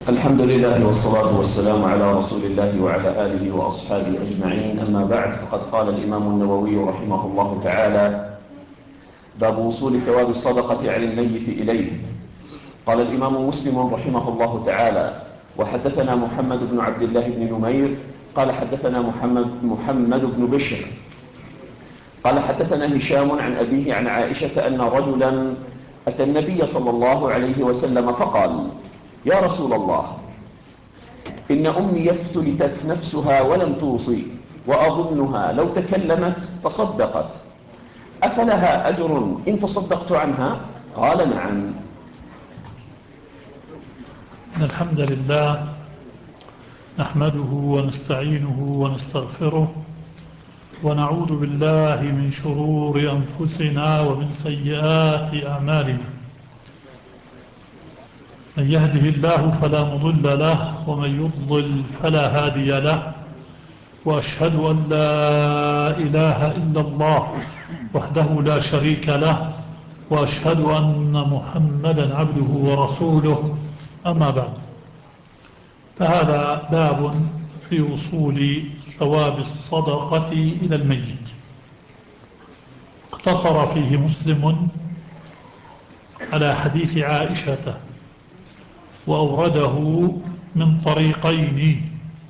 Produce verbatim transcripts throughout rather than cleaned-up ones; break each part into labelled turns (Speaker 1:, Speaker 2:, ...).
Speaker 1: الحمد لله والصلاة والسلام على رسول الله وعلى آله وأصحابه أجمعين. أما بعد، فقد قال الإمام النووي رحمه الله تعالى: باب وصول ثواب الصدقة عن الميت إليه. قال الإمام مسلم رحمه الله تعالى: وحدثنا محمد بن عبد الله بن نمير قال حدثنا محمد, محمد بن بشر قال حدثنا هشام عن أبيه عن عائشة أن رجلا أتى النبي صلى الله عليه وسلم فقال: يا رسول الله، إن أمي افتلتت نفسها ولم توصي، وأظنها لو تكلمت تصدقت، أفلها أجر إن تصدقت عنها؟ قال: نعم.
Speaker 2: الحمد لله نحمده ونستعينه ونستغفره ونعوذ بالله من شرور أنفسنا ومن سيئات أعمالنا. من يهده الله فلا مضل له، ومن يضلل فلا هادي له، وأشهد أن لا إله إلا الله وحده لا شريك له، وأشهد أن محمدا عبده ورسوله. أما بعد، فهذا باب في وصول ثواب الصدقة إلى الميت. اقتصر فيه مسلم على حديث عائشة وأورده من طريقين،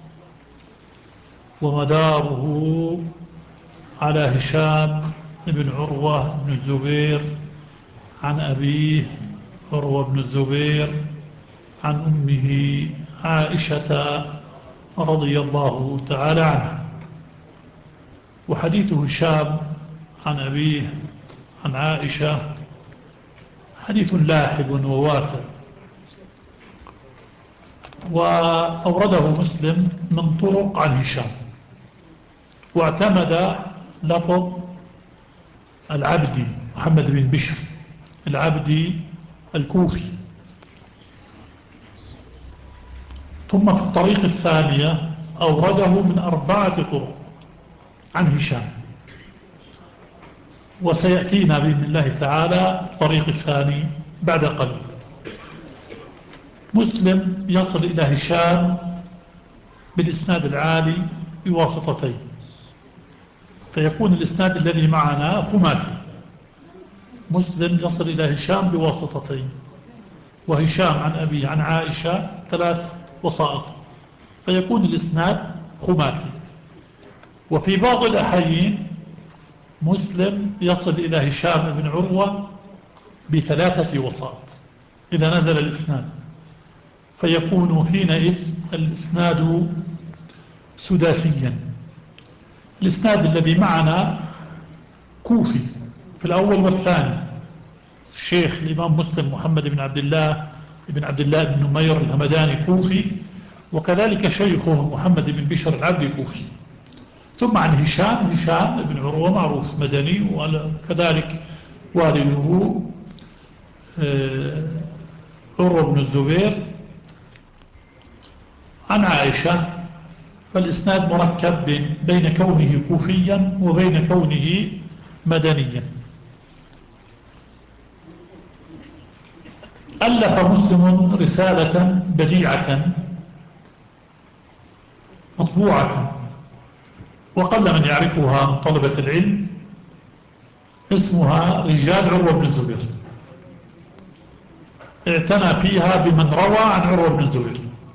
Speaker 2: ومداره على هشام بن عروة بن الزبير عن أبيه عروة بن الزبير عن أمه عائشة رضي الله تعالى عنها. وحديث هشام عن أبيه عن عائشة حديث لاحق وواسع، وأورده مسلم من طرق عن هشام، واعتمد لفظ العبدي محمد بن بشر العبدي الكوفي. ثم في الطريق الثانية أورده من أربعة طرق عن هشام، وسيأتينا بإذن الله تعالى الطريق الثاني بعد قليل. مسلم يصل إلى هشام بالإسناد العالي بواسطتين، فيكون الإسناد الذي معنا خماسي. مسلم يصل إلى هشام بواسطتين، وهشام عن أبي عن عائشة ثلاث وسائط، فيكون الإسناد خماسي. وفي بعض الأحيين مسلم يصل إلى هشام بن عروة بثلاثة وسائط إذا نزل الإسناد، فيكون حينئذ الإسناد سداسيا. الإسناد الذي معنا كوفي في الأول والثاني، الشيخ الإمام مسلم محمد بن عبد الله بن عبد الله بن نمير الهمداني كوفي، وكذلك شيخه محمد بن بشر العبدي كوفي. ثم عن هشام هشام بن عروة معروف مدني، وكذلك والده عروة بن الزبير عن عائشة. فالإسناد مركب بين كونه كوفيا وبين كونه مدنيا. ألف مسلم رسالة بديعة مطبوعة وقل من يعرفها من طلبة العلم، اسمها رجال عروة بن الزبير. اعتنى فيها بمن روى عن عروة بن الزبير.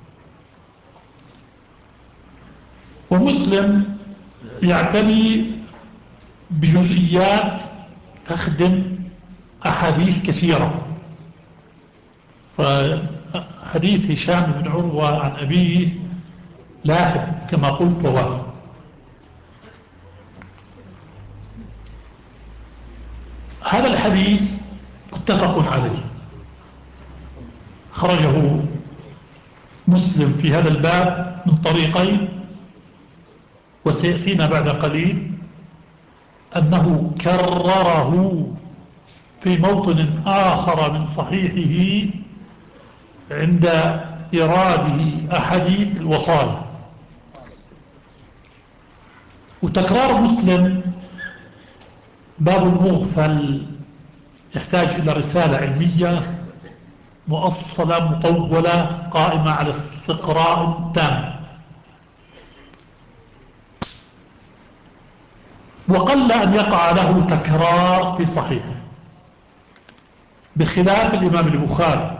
Speaker 2: ومسلم يعتني بجزئيات تخدم أحاديث كثيرة. فحديث هشام بن عروة عن أبيه لاحق كما قلت وواسع. هذا الحديث متفق عليه، خرجه مسلم في هذا الباب من طريقين، وسيأتينا بعد قليل أنه كرره في موطن آخر من صحيحه عند إراده أحاديث الوصايا. وتكرار مسلم باب المغفل يحتاج إلى رسالة علمية مؤصلة مطولة قائمة على استقراء تام. وقل أن يقع له تكرار في صحيحه، بخلاف الإمام البخاري.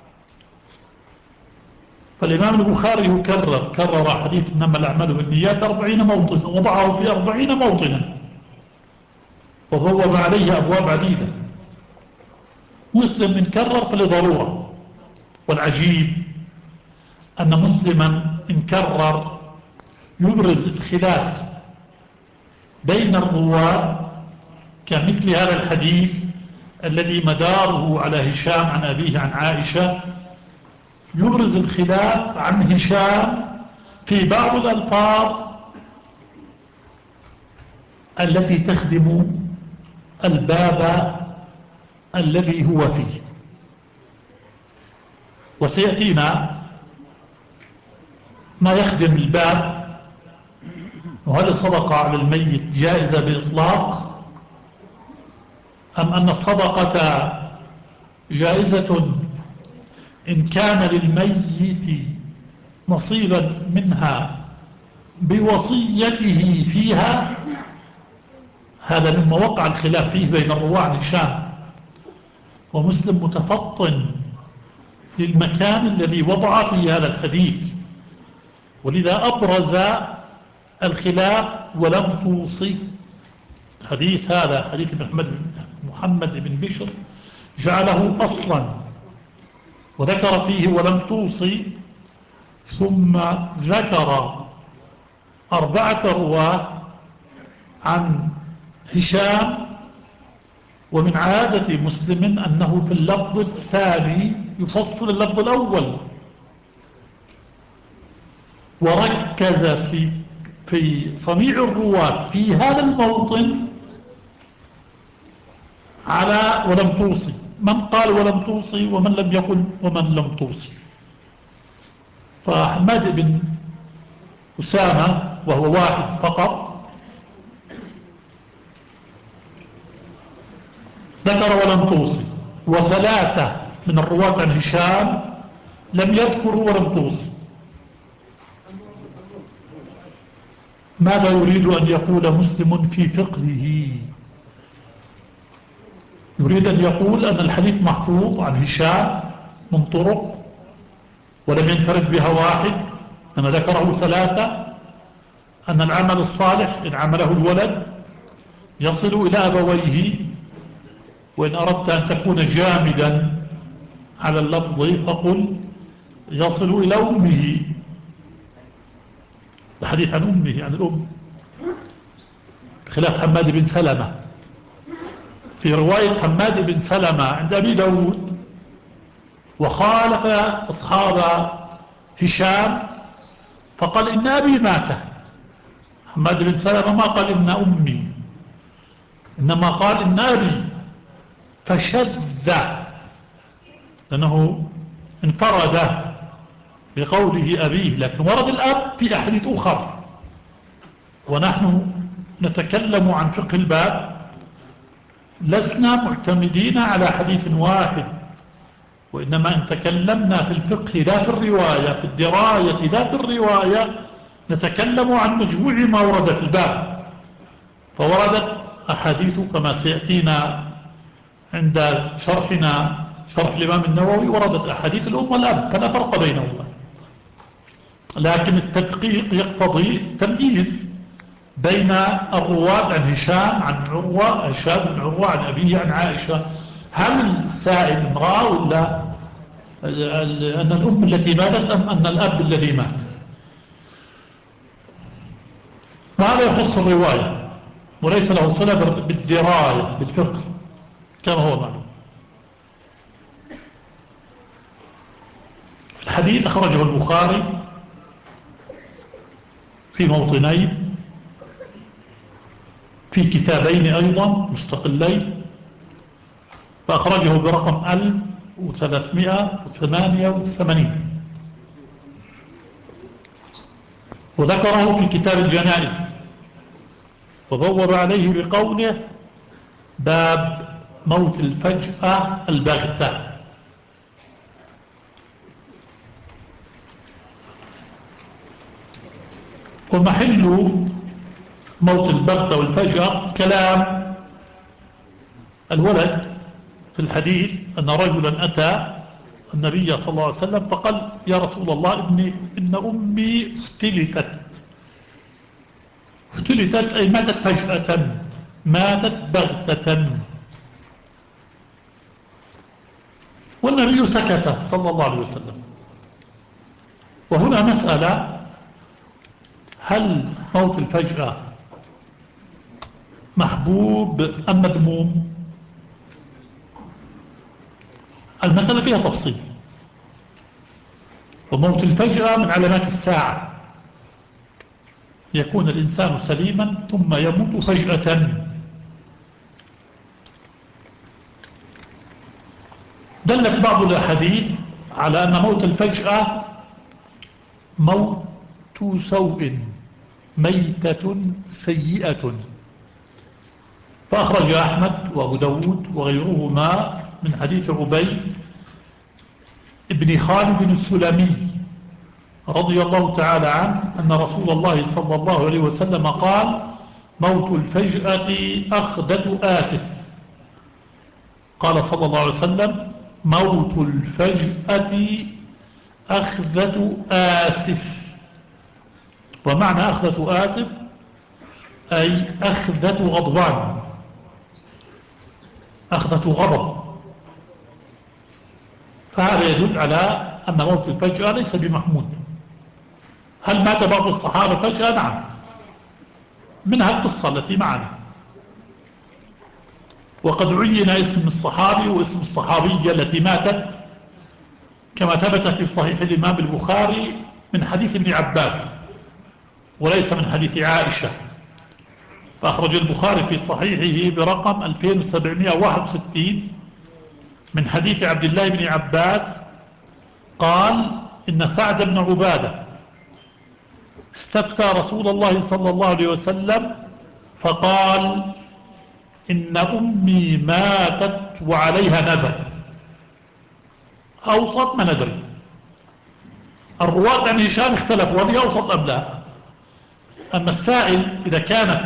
Speaker 2: فالإمام البخاري يكرر كرر حديث إنما الأعمال بالنيات أربعين موطنا، وضعه في أربعين موطنا، وبوب عليه أبواب عديدة. مسلم إن كرر فلضرورة. والعجيب أن مسلما إن كرر يبرز الخلاف بين الرواة، كمثل هذا الحديث الذي مداره على هشام عن أبيه عن عائشة، يبرز الخلاف عن هشام في بعض الألفاظ التي تخدم الباب الذي هو فيه. وسيأتينا ما يخدم الباب، وهل الصدقة على الميت جائزة بإطلاق، أم أن الصدقة جائزة إن كان للميت نصيبا منها بوصيته فيها. هذا مما وقع الخلاف فيه بين الرواة عن هشام. ومسلم متفطن للمكان الذي وضع فيه هذا الحديث، ولذا أبرز الخلاف ولم توصي. الحديث هذا حديث محمد محمد بن بشر جعله أصلا، وذكر فيه ولم توصي، ثم ذكر أربعة رواة عن هشام. ومن عادة مسلم أنه في اللفظ الثاني يفصل اللفظ الأول، وركز في في صنيع الرواة في هذا الموطن على ولم توصي، من قال ولم توصي ومن لم يقل ومن لم توصي. فحماد بن أسامة وهو واحد فقط ذكر ولم توصي، وثلاثة من الرواة عن هشام لم يذكروا ولم توصي. ماذا يريد أن يقول مسلم في فقهه؟ يريد أن يقول أن الحديث محفوظ عن هشام من طرق ولم ينفرد بها واحد، أنا ذكره ثلاثة، أن العمل الصالح إن عمله الولد يصل إلى أبويه، وإن أردت أن تكون جامدا على اللفظ فقل يصل إلى أمه. الحديث عن أمه، عن الأم، بخلاف حماد بن سلمة. في رواية حماد بن سلمة عند أبي داود وخالف أصحاب هشام فقال إن أبي مات. حماد بن سلمة ما قال إن أمي، إنما قال إن أبي، فشذ لأنه انفرد بقوله أبيه، لكن ورد الأب في أحاديث أخرى. ونحن نتكلم عن فقه الباب، لسنا معتمدين على حديث واحد، وإنما إن تكلمنا في الفقه لا في الرواية، في الدراية لا في الرواية، نتكلم عن مجموع ما ورد في الباب. فوردت أحاديث كما سيأتينا عند شرحنا شرح الإمام النووي، وردت أحاديث الأم والأب فلا فرق بينهما، لكن التدقيق يقتضي التمييز بين الرواة عن هشام عن عروة، هشام بن عروة عن أبيه عن عائشة. هل السائل امرأة ولا أن الأم التي ماتت أم أن الأب الذي مات؟ وهذا يخص الرواية وليس له صلة بالدراية بالفقه كما هو معلوم. الحديث أخرجه البخاري في موطنين، في كتابين أيضا مستقلين، فأخرجه برقم ألف وثلاثمائة وثمانية وثمانين، وذكره في كتاب الجنائز، وبوب عليه بقوله باب موت الفجأة البغتة. ومحل موت البغتة والفجأة كلام الولد في الحديث أن رجلا أتى النبي صلى الله عليه وسلم فقال: يا رسول الله، إن, إن أمي افتلتت. افتلتت أي ماتت فجأة، ماتت بغتة. والنبي سكت صلى الله عليه وسلم. وهنا مسألة: هل موت الفجأة محبوب أم مذموم؟ المسألة فيها تفصيل. وموت الفجأة من علامات الساعة، يكون الإنسان سليما ثم يموت فجأة. دلت بعض الأحاديث على أن موت الفجأة موت سوء، ميتة سيئة. فأخرج أحمد وأبو داود وغيرهما من حديث عبيد ابن خالد السلمي رضي الله تعالى عنه أن رسول الله صلى الله عليه وسلم قال: موت الفجأة أخذة آسف. قال صلى الله عليه وسلم: موت الفجأة أخذة آسف. ومعنى أخذة آسف أي أخذة غضبان، أخذة غضب. فهذا يدل على أن موت الفجأة ليس بمحمود. هل مات بعض الصحابة فجأة؟ نعم، منها القصة التي معنا. وقد عين اسم الصحابي واسم الصحابية التي ماتت كما ثبت في صحيح الإمام البخاري من حديث ابن عباس وليس من حديث عائشة. فأخرج البخاري في صحيحه برقم ألفين وسبعمائة وواحد وستين من حديث عبد الله بن عباس قال: إن سعد بن عبادة استفتى رسول الله صلى الله عليه وسلم فقال: إن أمي ماتت وعليها نذر. أوسط ما ندري. الرواة عن هشام اختلفوا هل أوسط أم لا. أما السائل إذا كانت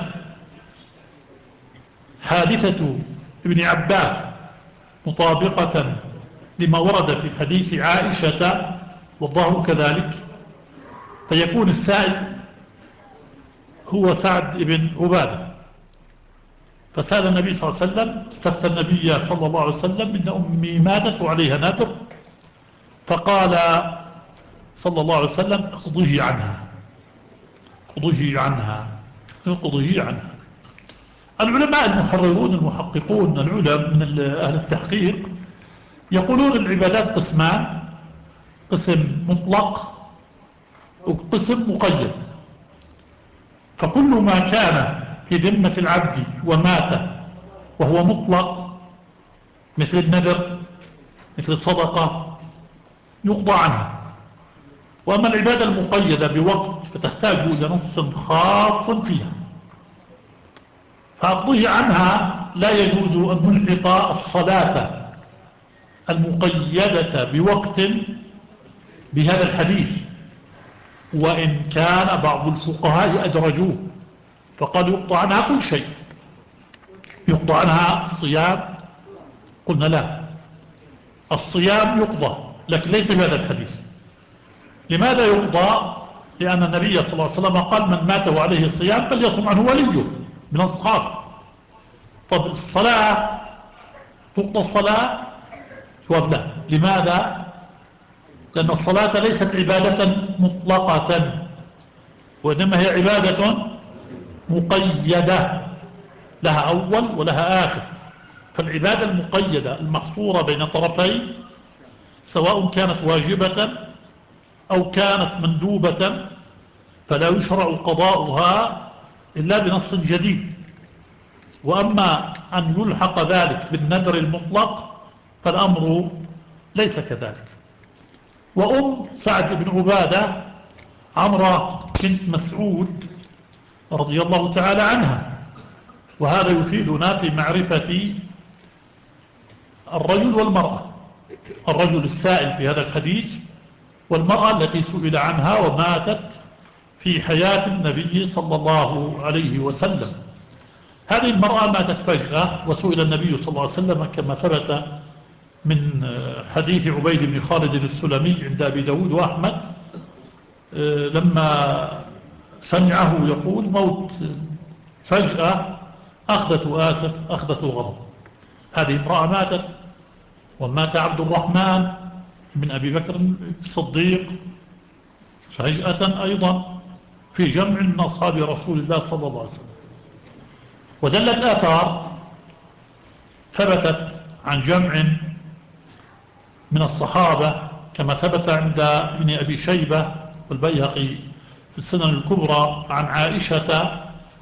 Speaker 2: حادثة ابن عباس مطابقة لما ورد في حديث عائشة والظاهر كذلك، فيكون السائل هو سعد بن عبادة. فسأل النبي صلى الله عليه وسلم، استفتى النبي صلى الله عليه وسلم: إن أمي ماتت وعليها نذر. فقال صلى الله عليه وسلم: اقضيه عنها، اقضيه عنها، اقضيه عنها. العلماء المحررون المحققون العلماء من أهل التحقيق يقولون العبادات قسمان: قسم مطلق وقسم مقيد. فكل ما كان في ذمة العبد ومات وهو مطلق مثل النذر مثل الصدقة يقضى عنها. وأما العبادة المقيدة بوقت فتحتاج إلى نص خاص فيها، فأقضيه عنها لا يجوز أن نلحق الصلاة المقيدة بوقت بهذا الحديث، وإن كان بعض الفقهاء أدرجوه فقالوا يقضى عنها كل شيء. يقضى عنها الصيام، قلنا لا، الصيام يقضى لكن ليس بهذا الحديث. لماذا يقضى؟ لأن النبي صلى الله عليه وسلم قال: من مات وعليه الصيام فليصم عنه وليه من الصخاص. طب الصلاة تقضى الصلاة؟ جواب لا. لماذا؟ لأن الصلاة ليست عبادة مطلقة، وإنما هي عبادة مقيدة لها أول ولها آخر. فالعبادة المقيدة المحصورة بين طرفين سواء كانت واجبة أو كانت مندوبة فلا يشرع قضاؤها إلا بنص جديد. وأما أن يلحق ذلك بالنذر المطلق فالأمر ليس كذلك. وأم سعد بن عبادة عمرة بنت مسعود رضي الله تعالى عنها. وهذا يفيدنا في معرفة الرجل والمرأة، الرجل السائل في هذا الحديث والمرأة التي سئل عنها وماتت في حياة النبي صلى الله عليه وسلم. هذه المرأة ماتت فجأة، وسئل النبي صلى الله عليه وسلم كما ثبت من حديث عبيد بن خالد السلمي عند أبي داود وأحمد لما سمعه يقول: موت فجأة أخذته آسف أخذته غضب. هذه امرأة ماتت، ومات عبد الرحمن بن أبي بكر الصديق فجأة أيضا في جمع من أصحاب رسول الله صلى الله عليه وسلم. ودلت آثار ثبتت عن جمع من الصحابة كما ثبت عند ابن أبي شيبة والبيهقي في السنن الكبرى عن عائشة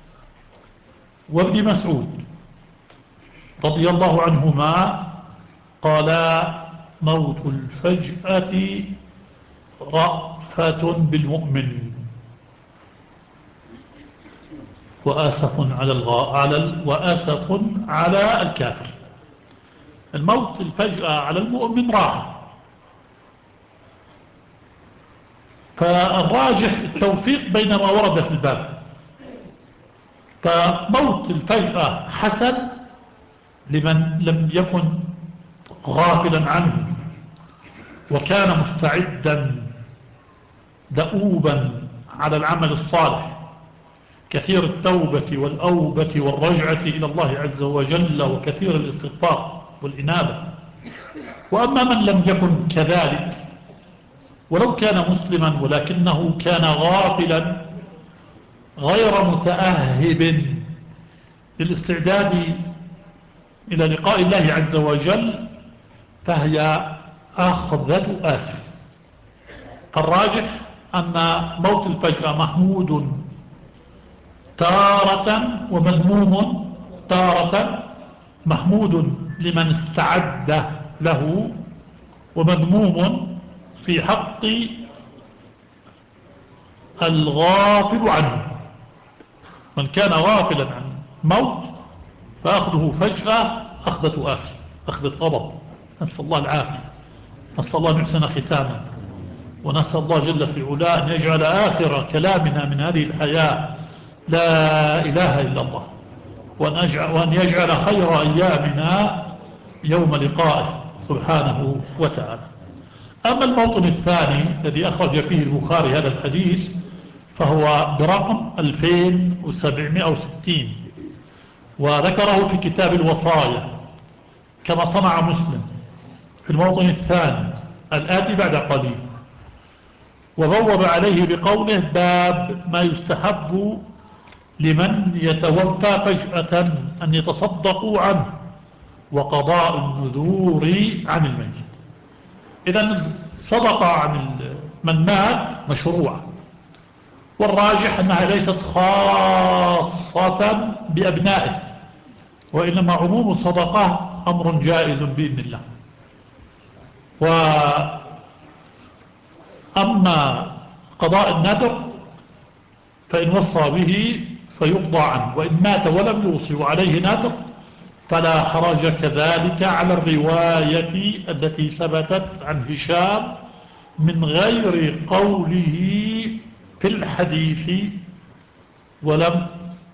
Speaker 2: وابن مسعود رضي الله عنهما قالا: موت الفجأة رأفة بالمؤمن وآسف على الغاء على ال... وآسف على الكافر. الموت الفجأة على المؤمن راحة، فالراجح التوفيق بين ما ورد في الباب. فموت الفجأة حسن لمن لم يكن غافلا عنه وكان مستعدا دؤوبا على العمل الصالح، كثير التوبة والأوبة والرجعة إلى الله عز وجل، وكثير الاستغفار والإنابة. وأما من لم يكن كذلك ولو كان مسلما ولكنه كان غافلا غير متأهب للاستعداد إلى لقاء الله عز وجل، فهي أخذة آسف. الراجح أن موت الفجأة محمود تارة ومذموم تارة. محمود لمن استعد له، ومذموم في حق الغافل عنه. من كان غافلا عن موت فأخذه فجأة أخذة آسف، أخذة غضب. نسأل الله العافية، نسأل الله أن يحسن ختاما، ونسأل الله جل في علاه أن يجعل آخر كلامنا من هذه الحياة لا إله إلا الله، وأن يجعل خير أيامنا يوم لقائه سبحانه وتعالى. أما الموطن الثاني الذي أخرج فيه البخاري هذا الحديث فهو برقم ألفين وسبعمائة وستين، وذكره في كتاب الوصايا كما صنع مسلم في الموطن الثاني الآتي بعد قليل، وبوب عليه بقوله: باب ما يستحب لمن يتوفى فجأة أن يتصدقوا عنه وقضاء النذور عن الميت. إذن الصدقة عن من مات مشروعة، والراجح أنها ليست خاصة بأبنائه، وإنما عموم الصدقة أمر جائز بإذن الله. وأما قضاء النذر فإن وصى به فيقضى عنه، وإن مات ولم يوصي وعليه نذر فلا حرج كذلك على الرواية التي ثبتت عن هشام من غير قوله في الحديث ولم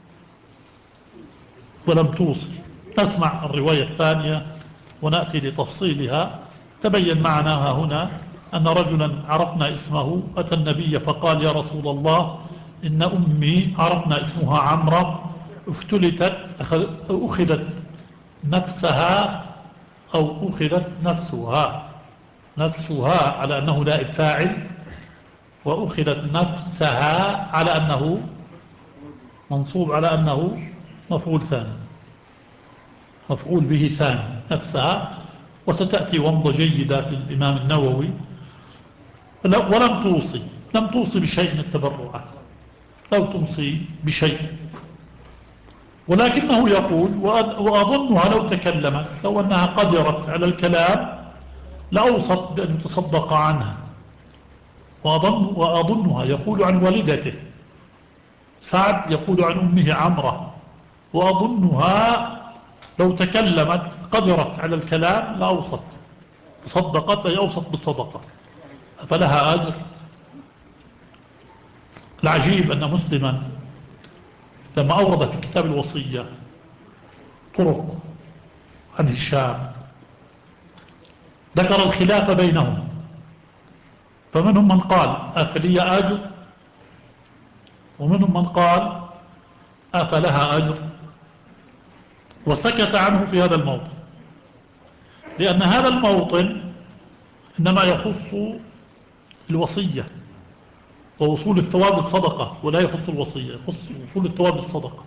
Speaker 2: ولم توصي. نسمع الرواية الثانية ونأتي لتفصيلها. تبين معنا هنا أن رجلا عرفنا اسمه أتى النبي فقال: يا رسول الله، إن أمي عرفنا اسمها عمرة افتلتت أخذت نفسها أو أخذت نفسها نفسها على أنه نائب فاعل، وأخذت نفسها على أنه منصوب على أنه مفعول ثاني، مفعول به ثاني نفسها. وستأتي ومضة جيدة في الإمام النووي. ولم توصي لم توصي بشيء من التبرعات، لو توصي بشيء، ولكنه يقول: وأظنها لو تكلمت، لو أنها قدرت على الكلام لأوصت بأن يتصدق عنها. وأظن وأظنها يقول عن والدته، سعد يقول عن أمه عمرة، وأظنها لو تكلمت قدرت على الكلام لأوصت، تصدقت أي أوصت بالصدقة، فلها أجر. العجيب أن مسلما لما أورد في كتاب الوصية طرق عن هشام ذكر الخلاف بينهم، فمنهم من قال أفلي أجر، ومنهم من قال أفلها أجر، وسكت عنه في هذا الموطن، لأن هذا الموطن إنما يخص الوصية ووصول الثواب بالصدقة، ولا يخص الوصية، يخص وصول الثواب بالصدقة.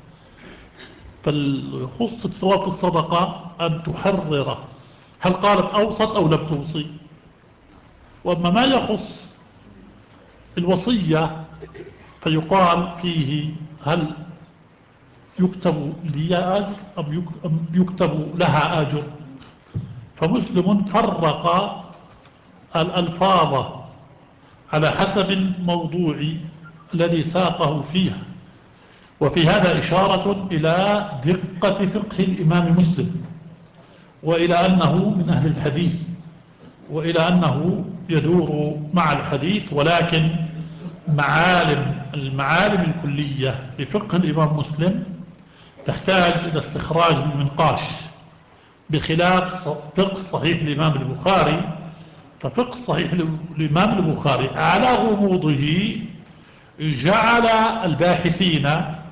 Speaker 2: فيخص الثواب في الصدقة أن تحرر، هل قالت أوصت أو لم توصي. وأما ما يخص الوصية فيقال فيه هل يكتب لي أجر أم يكتب لها أجر. فمسلم فرق الألفاظ على حسب الموضوع الذي ساقه فيها. وفي هذا إشارة إلى دقة فقه الإمام مسلم، وإلى أنه من أهل الحديث، وإلى أنه يدور مع الحديث، ولكن معالم المعالم الكلية لفقه الإمام مسلم تحتاج إلى استخراج بالمنقاش، بخلاف فقه صحيح الإمام البخاري. ففقه صحيح الإمام البخاري على غموضه جعل الباحثين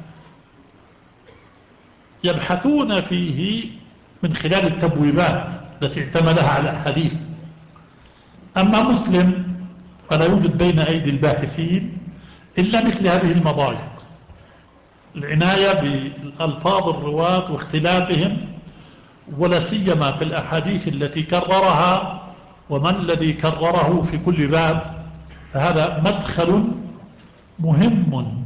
Speaker 2: يبحثون فيه من خلال التبويبات التي اعتمدها على الحديث. أما مسلم فلا يوجد بين أيدي الباحثين إلا مثل هذه المضايق، العناية بألفاظ الرواة واختلافهم، ولا سيما في الأحاديث التي كررها ومن الذي كرره في كل باب. فهذا مدخل مهم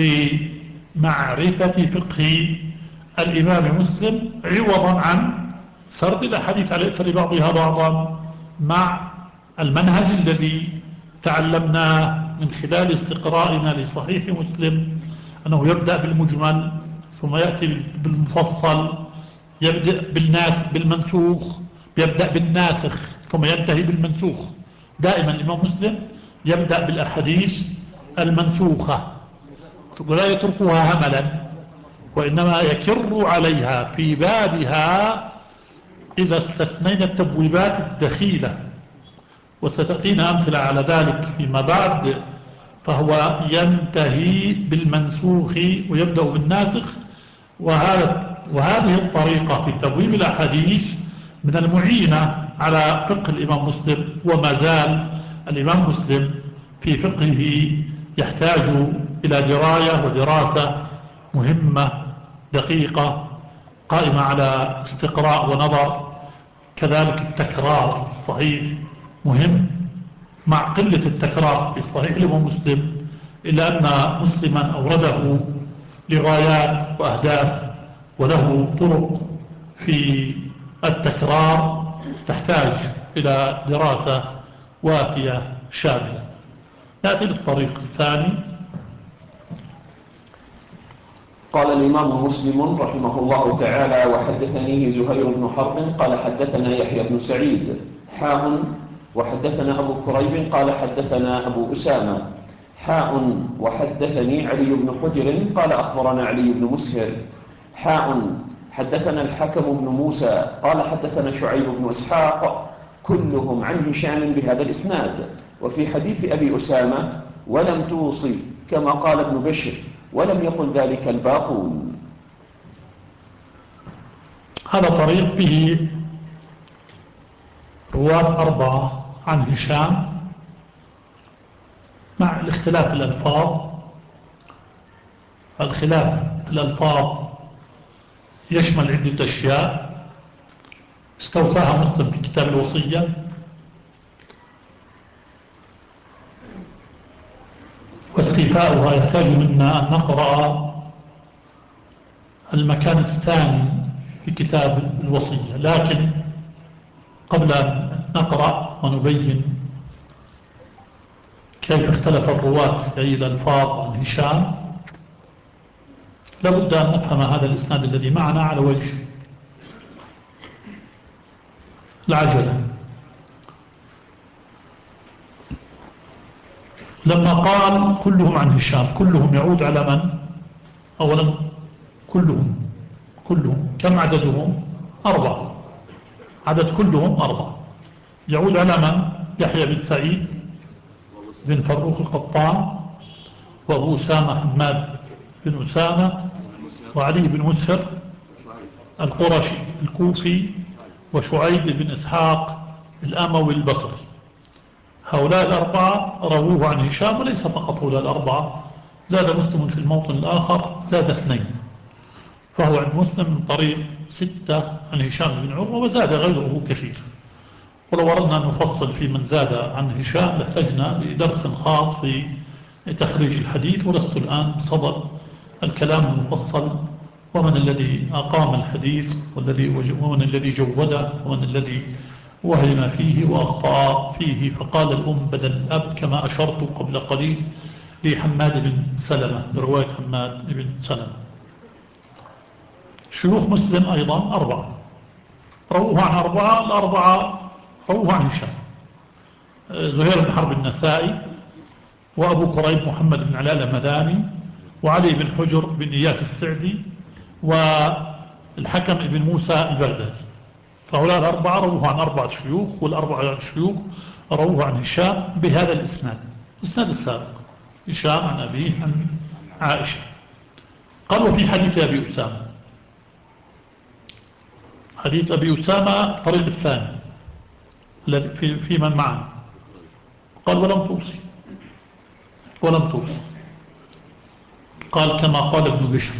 Speaker 2: لمعرفة فقه الإمام مسلم، عوضا عن سرد الأحاديث على إثر بعضها بعضا، مع المنهج الذي تعلمناه من خلال استقرائنا لصحيح مسلم، أنه يبدأ بالمجمل ثم يأتي بالمفصل، يبدأ بالناس بالمنسوخ، يبدأ بالناسخ ثم ينتهي بالمنسوخ. دائما الإمام مسلم يبدأ بالأحاديث المنسوخة ولا يتركها هملا، وإنما يكر عليها في بابها إذا استثنينا التبويبات الدخيلة، وستأتينا أمثلة على ذلك فيما بعد. فهو ينتهي بالمنسوخ ويبدأ بالناسخ. وهذا وهذه الطريقة في تبويب الأحاديث من المعينة على فقه الإمام مسلم. وما زال الإمام مسلم في فقهه يحتاج إلى دراية ودراسة مهمة دقيقة قائمة على استقراء ونظر. كذلك التكرار في الصحيح مهم، مع قلة التكرار في صحيح الإمام مسلم، إلا أن مسلما أورده لغايات وأهداف وله طرق في التكرار تحتاج إلى دراسة وافية شاملة. نأتي للطريق الثاني.
Speaker 1: قال الإمام مسلم رحمه الله تعالى: وحدثنيه زهير بن حرب قال حدثنا يحيى بن سعيد حاء وحدثنا أبو كريب قال حدثنا أبو أسامة حاء وحدثني علي بن حجر قال أخبرنا علي بن مسهر حاء حدثنا الحكم بن موسى قال حدثنا شعيب بن إسحاق كلهم عن هشام بهذا الإسناد. وفي حديث أبي أسامة ولم توصي كما قال ابن بشر، ولم يقل ذلك الباقون.
Speaker 2: هذا طريق به رواة أربعة عن هشام، مع الاختلاف الألفاظ. الخلاف في الألفاظ يشمل عدة أشياء استوفاها مسلم في كتاب الوصية، واستيفاؤها يحتاج منا أن نقرأ المكان الثاني في كتاب الوصية. لكن قبل أن نقرأ ونبين كيف اختلف الرواة في أي الألفاظ عن هشام، لابد أن نفهم هذا الإسناد الذي معنا على وجه العجلة. لما قال كلهم عن هشام، كلهم يعود على من؟ أولا كلهم كلهم كم عددهم؟ أربعة. عدد كلهم أربعة. يعود على من؟ يحيى بن سعيد بن فروخ القطان، وأبو أسامة حماد بن أسامة، وعلي بن مسهر القرشي الكوفي، وشعيب بن إسحاق الأموي البصري. هؤلاء الأربعة رووه عن هشام، وليس فقط هؤلاء الأربعة، زاد مسلم في الموطن الآخر زاد اثنين، فهو عند مسلم من طريق ستة عن هشام بن عروة، وزاد غيره كثير. ولو أردنا أن نفصل في من زاد عن هشام لاحتجنا لدرس خاص في تخريج الحديث، ولست الآن بصدد الكلام المفصل ومن الذي أقام الحديث والذي ومن الذي جوده ومن الذي وهم فيه وأخطأ فيه. فقال الأم بدل الأب كما أشرت قبل قليل لحماد بن سلمة، برواية حماد بن سلمة. شيوخ مسلم أيضا أربعة رووه عن أربعة، الأربعة رووه عن هشام: زهير بن حرب النسائي، وأبو كريب محمد بن علاء المداني، وعلي بن حجر بن إياس السعدي، والحكم بن موسى البغدادي. فهؤلاء الأربعة رووه عن أربعة شيوخ، والأربعة شيوخ رووه عن هشام بهذا الإسناد، إسناد السابق: هشام عن أبيه عن عائشة. قال: وفي حديث أبي أسامة، حديث أبي أسامة طريق الثاني في, في من معنا. قال: ولم توصي ولم توصي قال: كما قال ابن بشر،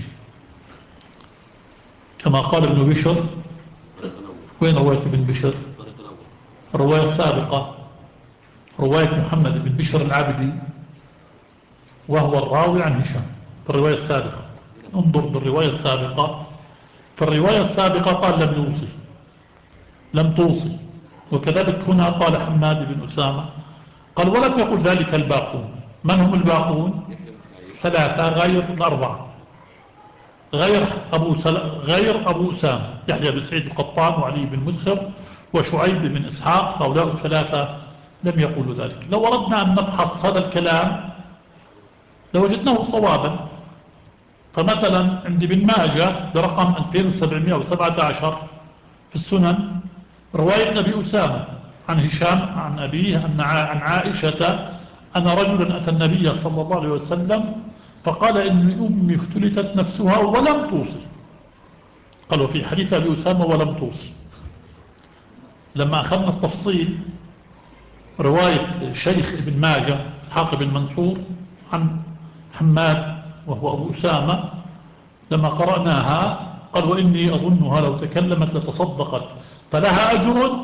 Speaker 2: كما قال ابن بشر. وين رواية ابن بشر؟ الرواية السابقة، رواية محمد بن بشر العبدي، وهو الراوي عن هشام في الرواية السابقة. انظر بالرواية السابقة، في الرواية السابقة قال: لم يوصي لم توصي. وكذلك هنا قال حماد بن أسامة، قال: ولم يقل ذلك الباقون. من هم الباقون؟ ثلاثة غير الأربعة، غير أبو, سل... غير أبو أسامة، يحيى بن سعيد القطان، وعلي بن مسهر، وشعيب بن إسحاق. هؤلاء الثلاثة لم يقولوا ذلك. لو أردنا أن نفحص هذا الكلام لوجدناه صوابا. فمثلا عند ابن ماجه برقم ألفين وسبعمائة وسبعة عشر في السنن رواية أبي أسامة عن هشام عن أبيه عن عائشة أن رجلا أتى النبي صلى الله عليه وسلم فقال: إن أمي افتلتت نفسها ولم توصي. قالوا في حديث أبي أسامة ولم توصي. لما أخذنا التفصيل، رواية شيخ ابن ماجه إسحاق بن منصور عن حماد وهو أبو أسامة، لما قرأناها قال: وإني أظنها لو تكلمت لتصدقت فلها أجر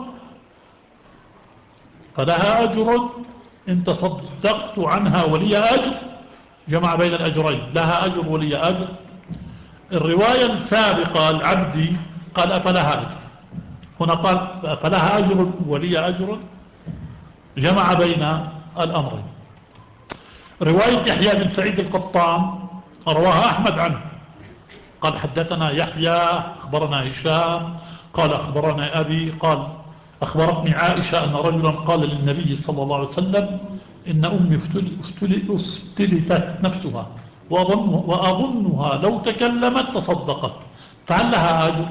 Speaker 2: فلها أجر إن تصدقت عنها ولي أجر. جمع بين الأجرين: لها أجر ولي أجر. الرواية السابقة العبدي قال: أفلها أجر. هنا قال: أفلها أجر ولي أجر. جمع بين الأمرين. رواية يحيى بن سعيد القطان رواها أحمد عنه، قال: حدثنا يحيى أخبرنا هشام قال: أخبرنا أبي قال: أخبرتني عائشة أن رجلا قال للنبي صلى الله عليه وسلم: إن أمي افتلتت نفسها وأظن وأظنها لو تكلمت تصدقت فهل لها أجر؟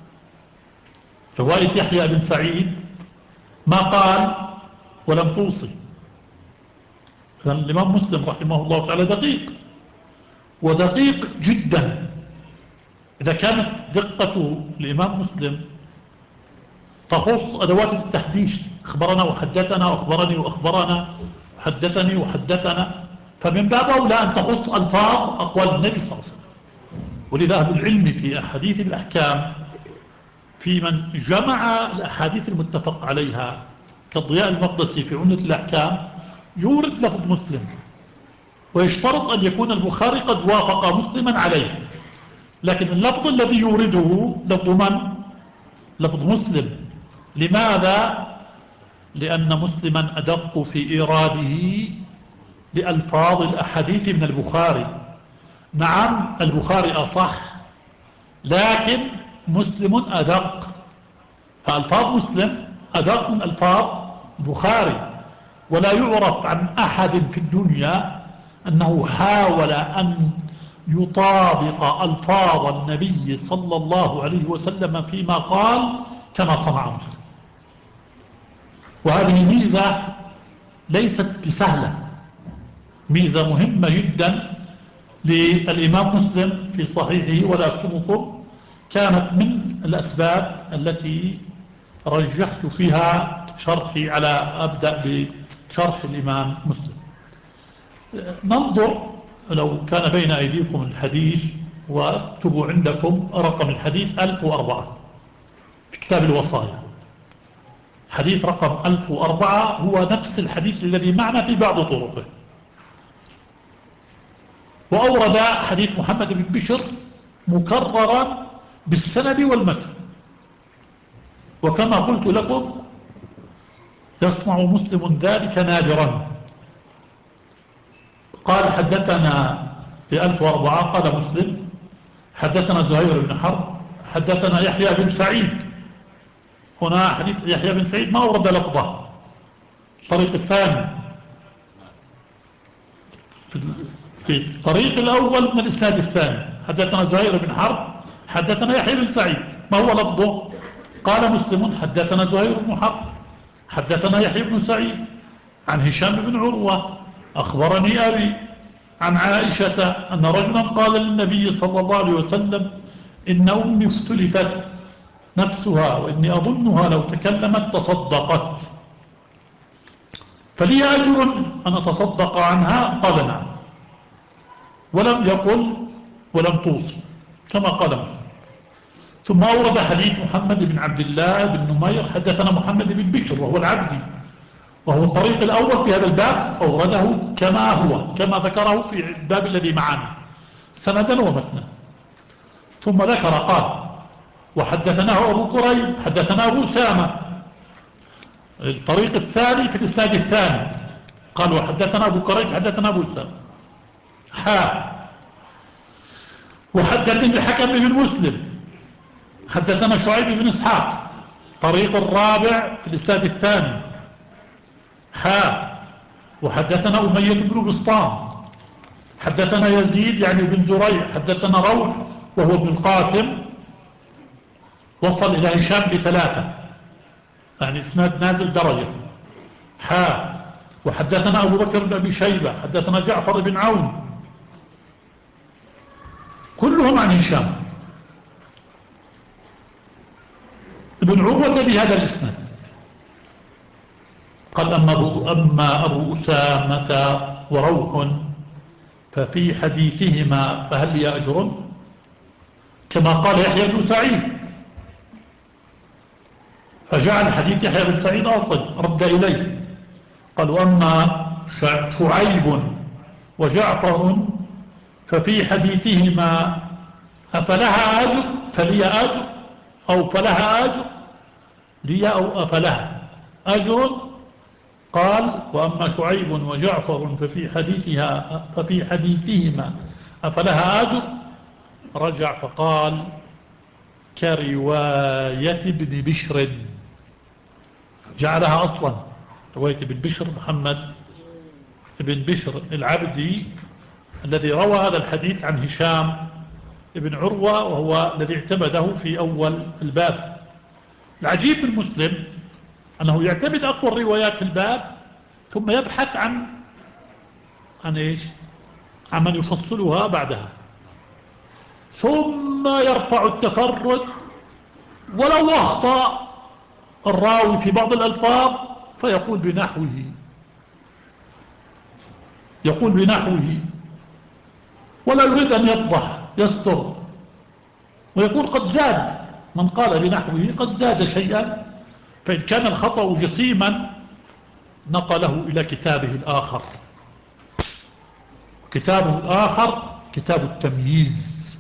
Speaker 2: رواية يحيى بن سعيد ما قال ولم توصي. الإمام مسلم رحمه الله تعالى دقيق، ودقيق جدا. إذا كانت دقة الإمام مسلم تخص أدوات التحديث، أخبرنا وحدثنا وأخبرني وأخبرنا وحدثني وحدثنا، فمن باب أولى أن تخص ألفاظ أقوال النبي صلى الله عليه وسلم. ولذا أهل العلم في أحاديث الأحكام في من جمع الأحاديث المتفق عليها كالضياء المقدسي في عمدة الأحكام يورد لفظ مسلم، ويشترط أن يكون البخاري قد وافق مسلما عليه. لكن اللفظ الذي يورده لفظ من؟ لفظ مسلم. لماذا؟ لأن مسلما أدق في إيراده لألفاظ الأحاديث من البخاري. نعم البخاري أصح، لكن مسلم أدق، فألفاظ مسلم أدق من ألفاظ البخاري. ولا يعرف عن أحد في الدنيا أنه حاول أن يطابق ألفاظ النبي صلى الله عليه وسلم فيما قال كما صنع مسلم. وهذه ميزة ليست بسهلة، ميزة مهمة جدا للإمام مسلم في صحيحه. ولا أكتمكم كانت من الأسباب التي رجحت فيها شرحي على أبدأ بشرح الإمام مسلم. ننظر لو كان بين أيديكم الحديث، واكتبوا عندكم رقم الحديث ألف وأربعة في كتاب الوصايا. حديث رقم ألف وأربعة هو نفس الحديث الذي معنا في بعض طرقه. وأورد حديث محمد بن بشر مكررا بالسند والمتن. وكما قلت لكم يصنع مسلم ذلك نادرا. قال حدثنا في ألف وأربعة قال مسلم حدثنا زهير بن حرب حدثنا يحيى بن سعيد. هنا حديث يحيى بن سعيد ما ورد لفظه. الطريق الثاني في الطريق الأول من الإسناد الثاني حدثنا زهير بن حرب حدثنا يحيى بن سعيد، ما هو لفظه؟ قال مسلم حدثنا زهير بن حرب حدثنا يحيى بن سعيد عن هشام بن عروة أخبرني أبي عن عائشة أن رجلا قال للنبي صلى الله عليه وسلم إن أمي افتلتت نفسها وإني أظنها لو تكلمت تصدقت فلي أجر أن أتصدق عنها؟ قال نعم، ولم يقل ولم توصي كما قال مسلم. ثم أورد حديث محمد بن عبد الله بن نمير حدثنا محمد بن بشر وهو العبدي، وهو الطريق الأول في هذا الباب، أورده كما هو كما ذكره في الباب الذي معنا سندا ومتنا. ثم ذكر قال وحدثناه أبو كريب حدثنا أبو أسامة الطريق الثاني في الإسناد الثاني قال وحدثنا أبو كريب حدثنا أبو أسامة حا وحدثني الحكم بن مسلم حدثنا شعيب بن إسحاق طريق الرابع في الإسناد الثاني حا وحدثنا أمية بن بسطام حدثنا يزيد يعني بن زريع حدثنا روح وهو ابن القاسم وصل إلى هشام بثلاثة يعني إسناد نازل درجة حا وحدثنا أبو بكر بن أبي شيبة حدثنا جعفر بن عون كلهم عن هشام ابن عروة بهذا الإسناد. قال أما أبو, أما أبو أسامة وروح ففي حديثهما فهل لي أجر كما قال يحيى بن سعيد، فجعل حديث يحيى بن سعيد أصل رد إليه. قال وأما شعيب وجعفر ففي حديثهما أفلها أجر فلي أجر أو فلها أجر لي أو أفلها أجر. قال وأما شعيب وجعفر ففي حديثها ففي حديثهما أفلها أجر رجع فقال كرواية ابن بشر، جعلها أصلا رواية ابن بشر محمد ابن بشر العبدي الذي روى هذا الحديث عن هشام ابن عروة وهو الذي اعتمده في أول الباب. العجيب من مسلم أنه يعتمد أقوى الروايات في الباب ثم يبحث عن عن إيش عن من يفصلها بعدها، ثم يرفع التفرد ولو أخطأ الراوي في بعض الألفاظ فيقول بنحوه يقول بنحوه ولا يريد أن يفضح يستر ويقول قد زاد من قال بنحوه قد زاد شيئا، فإن كان الخطأ جسيما نقله إلى كتابه الآخر. كتابه الآخر كتاب التمييز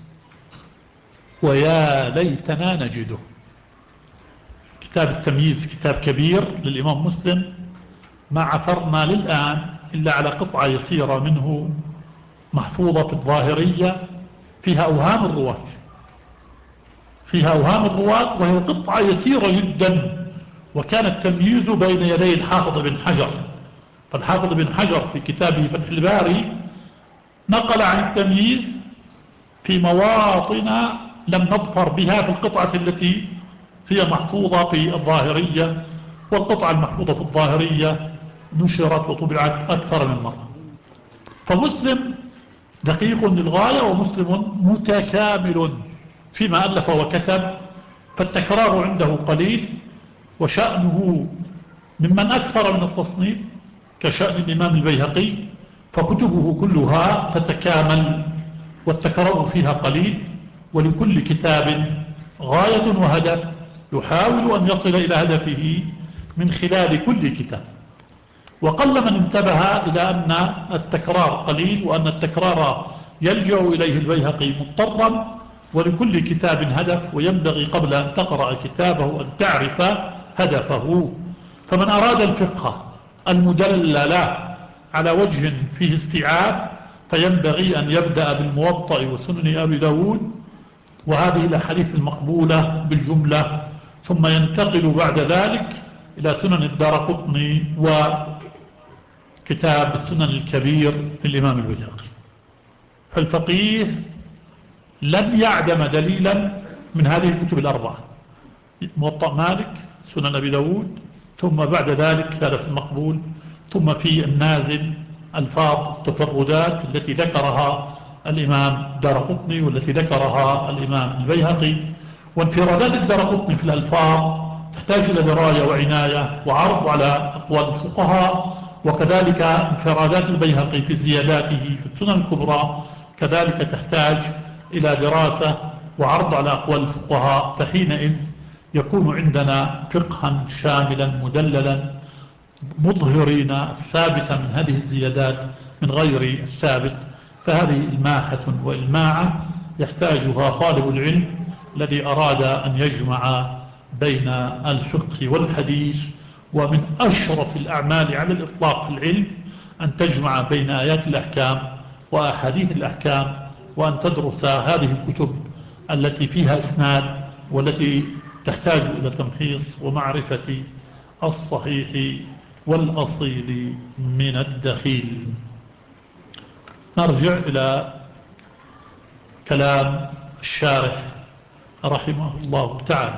Speaker 2: ويا ليتنا نجده. كتاب التمييز كتاب كبير للإمام مسلم ما عثرنا للآن إلا على قطعة يسيرة منه محفوظة في الظاهرية فيها أوهام الرواة فيها أوهام الرواة وهي قطعة يسيرة جدا، وكان التمييز بين يدي الحافظ بن حجر فالحافظ بن حجر في كتابه فتح الباري نقل عن التمييز في مواطن لم نظفر بها في القطعة التي هي محفوظة في الظاهرية، والقطعة المحفوظة في الظاهرية نشرت وطبعت أكثر من مرة. فمسلم دقيق للغاية، ومسلم متكامل فيما ألف وكتب، فالتكرار عنده قليل، وشأنه ممن أكثر من التصنيف كشأن الإمام البيهقي، فكتبه كلها تتكامل والتكرار فيها قليل، ولكل كتاب غاية وهدف يحاول أن يصل إلى هدفه من خلال كل كتاب. وقل من انتبه إلى أن التكرار قليل، وأن التكرار يلجأ إليه البيهقي مضطرا، ولكل كتاب هدف، وينبغي قبل أن تقرأ كتابه أن تعرف هدفه. فمن أراد الفقه المدلل على وجه فيه استيعاب فينبغي أن يبدأ بالموطأ وسنن أبي داود وهذه الأحاديث المقبولة بالجملة، ثم ينتقل بعد ذلك إلى سنن الدارقطني وكتاب السنن الكبير للإمام البيهقي. فالفقيه لن يعدم دليلا من هذه الكتب الأربعة: موطأ مالك، سنن أبي داود، ثم بعد ذلك هذا في المقبول، ثم في النازل ألفاظ التفردات التي ذكرها الإمام الدارقطني والتي ذكرها الإمام البيهقي. وانفرادات الدارقطني في الألفاظ تحتاج إلى دراية وعناية وعرض على أقوال الفقهاء، وكذلك انفرادات البيهقي في زياداته في السنن الكبرى كذلك تحتاج إلى دراسة وعرض على أقوال الفقهاء، فحينئذ يكون عندنا فقها شاملا مدللا مظهرين الثابت من هذه الزيادات من غير الثابت. فهذه إلماحة وإلماعة يحتاجها طالب العلم الذي أراد أن يجمع بين الفقه والحديث. ومن أشرف الأعمال على الإطلاق في العلم أن تجمع بين آيات الأحكام وأحاديث الأحكام، وأن تدرس هذه الكتب التي فيها إسناد والتي تحتاج إلى تمحيص ومعرفة الصحيح والأصيل من الدخيل. نرجع إلى كلام الشارح رحمه الله تعالى.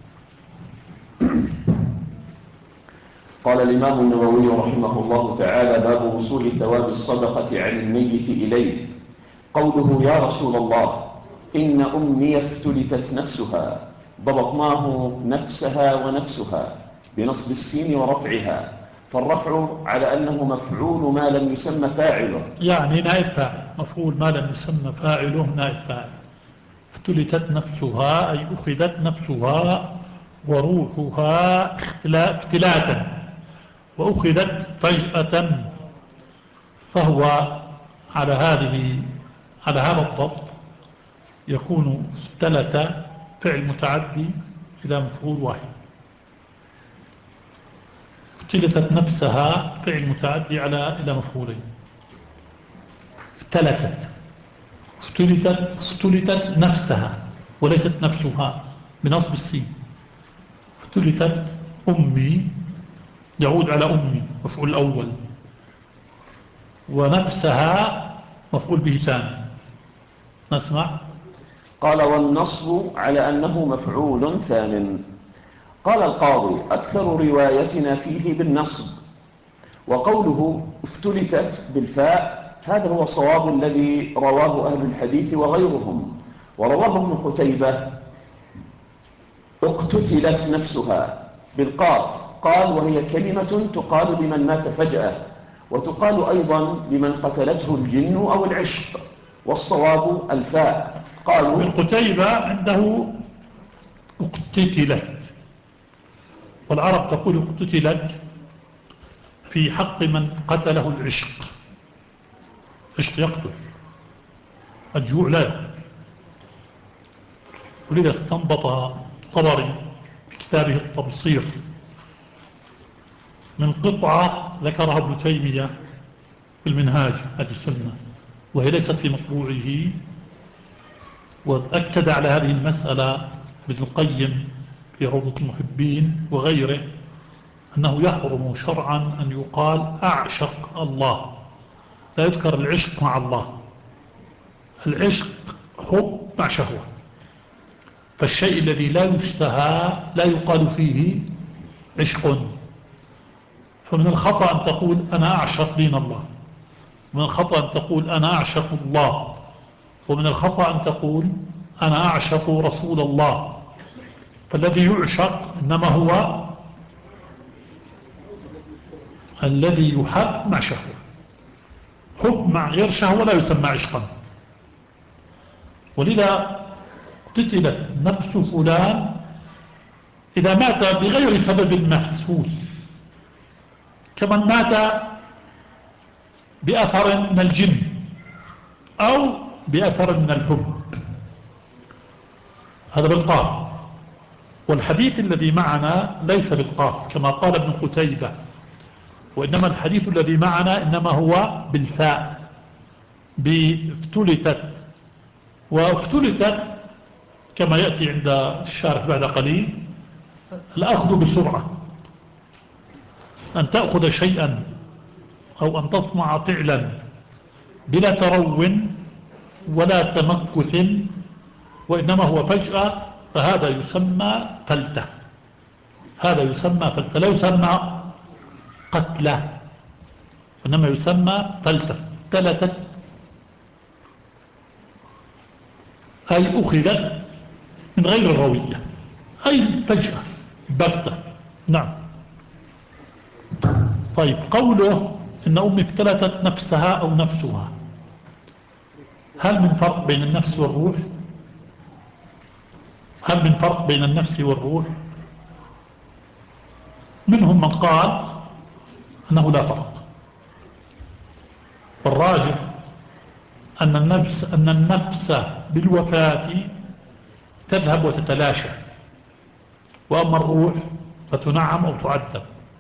Speaker 1: قال الإمام النووي رحمه الله تعالى: باب وصول ثواب الصدقة عن الميت إليه. قوله: يا رسول الله إن أمي افتلتت نفسها، ضبطناه نفسها ونفسها بنصب السين ورفعها، فالرفع على أنه مفعول ما لم يسمى فاعله،
Speaker 2: يعني نائب فاعل، مفعول ما لم يسمى فاعله نائب فاعل. افتلتت نفسها أي أخذت نفسها وروحها افتلاتا، وأخذت فجأة، فهو على هذه على هذا الضبط يكون افتلت فعل متعدي إلى مفعول واحد، افتلتت نفسها فعل متعدي على إلى مفعولين. افتلتت افتلتت افتلتت نفسها وليست نفسها بنصب السين. افتلتت أمي يعود على أمي مفعول الأول، ونفسها مفعول به ثاني. نسمع.
Speaker 1: قال: والنصب على أنه مفعول ثان. قال القاضي: أكثر روايتنا فيه بالنصب، وقوله افتلتت بالفاء هذا هو الصواب الذي رواه أهل الحديث وغيرهم. ورواه ابن قتيبة: اقتتلت نفسها بالقاف، قال: وهي كلمة تقال لمن مات فجأة، وتقال أيضا لمن قتلته الجن أو العشق، والصواب الفاء. قالوا
Speaker 2: ابن قتيبة عنده اقتتلت، والعرب تقول اقتتلت في حق من قتله العشق. العشق يقتل، الجوع لا يقتل. ولذا استنبط الطبري في كتابه التبصير من قطعة ذكرها ابن تيمية في المنهاج هذه السنة، وهي ليست في مطبوعه، وأكد على هذه المسألة ابن القيم في روضة المحبين وغيره، أنه يحرم شرعا أن يقال أعشق الله، لا يذكر العشق مع الله. العشق حب مع شهوة، فالشيء الذي لا يشتهى لا يقال فيه عشق. فمن الخطأ أن تقول أنا أعشق دين الله، من الخطأ أن تقول أنا أعشق الله، ومن الخطأ أن تقول أنا أعشق رسول الله. فالذي يعشق إنما هو الذي يحب مع شهوة. حب مع غير شهوة لا يسمى عشقا. ولذا قتلت نفس فلان إذا مات بغير سبب محسوس، كمن مات بأثر من الجن أو بأثر من الحب، هذا بالقاف. والحديث الذي معنا ليس بالقاف كما قال ابن قتيبة، وإنما الحديث الذي معنا إنما هو بالفاء، بافتلتت. وافتلتت كما يأتي عند الشارح بعد قليل الأخذ بسرعة، أن تأخذ شيئا أو أن تصنع فعلا بلا ترو ولا تمكث، وإنما هو فجأة، فهذا يسمى فلتة. هذا يسمى فلتة، لا يسمى قتلة، إنما يسمى فلتة. تلتت أي أخذت من غير الروية، أي فجأة بغتة. نعم. طيب، قوله إن أمي افتلتت نفسها أو نفسها، هل من فرق بين النفس والروح؟ هل من فرق بين النفس والروح؟ منهم من قال أنه لا فرق، والراجح أن النفس أن النفس بالوفاة تذهب وتتلاشى، وأما الروح فتنعم أو تعذب.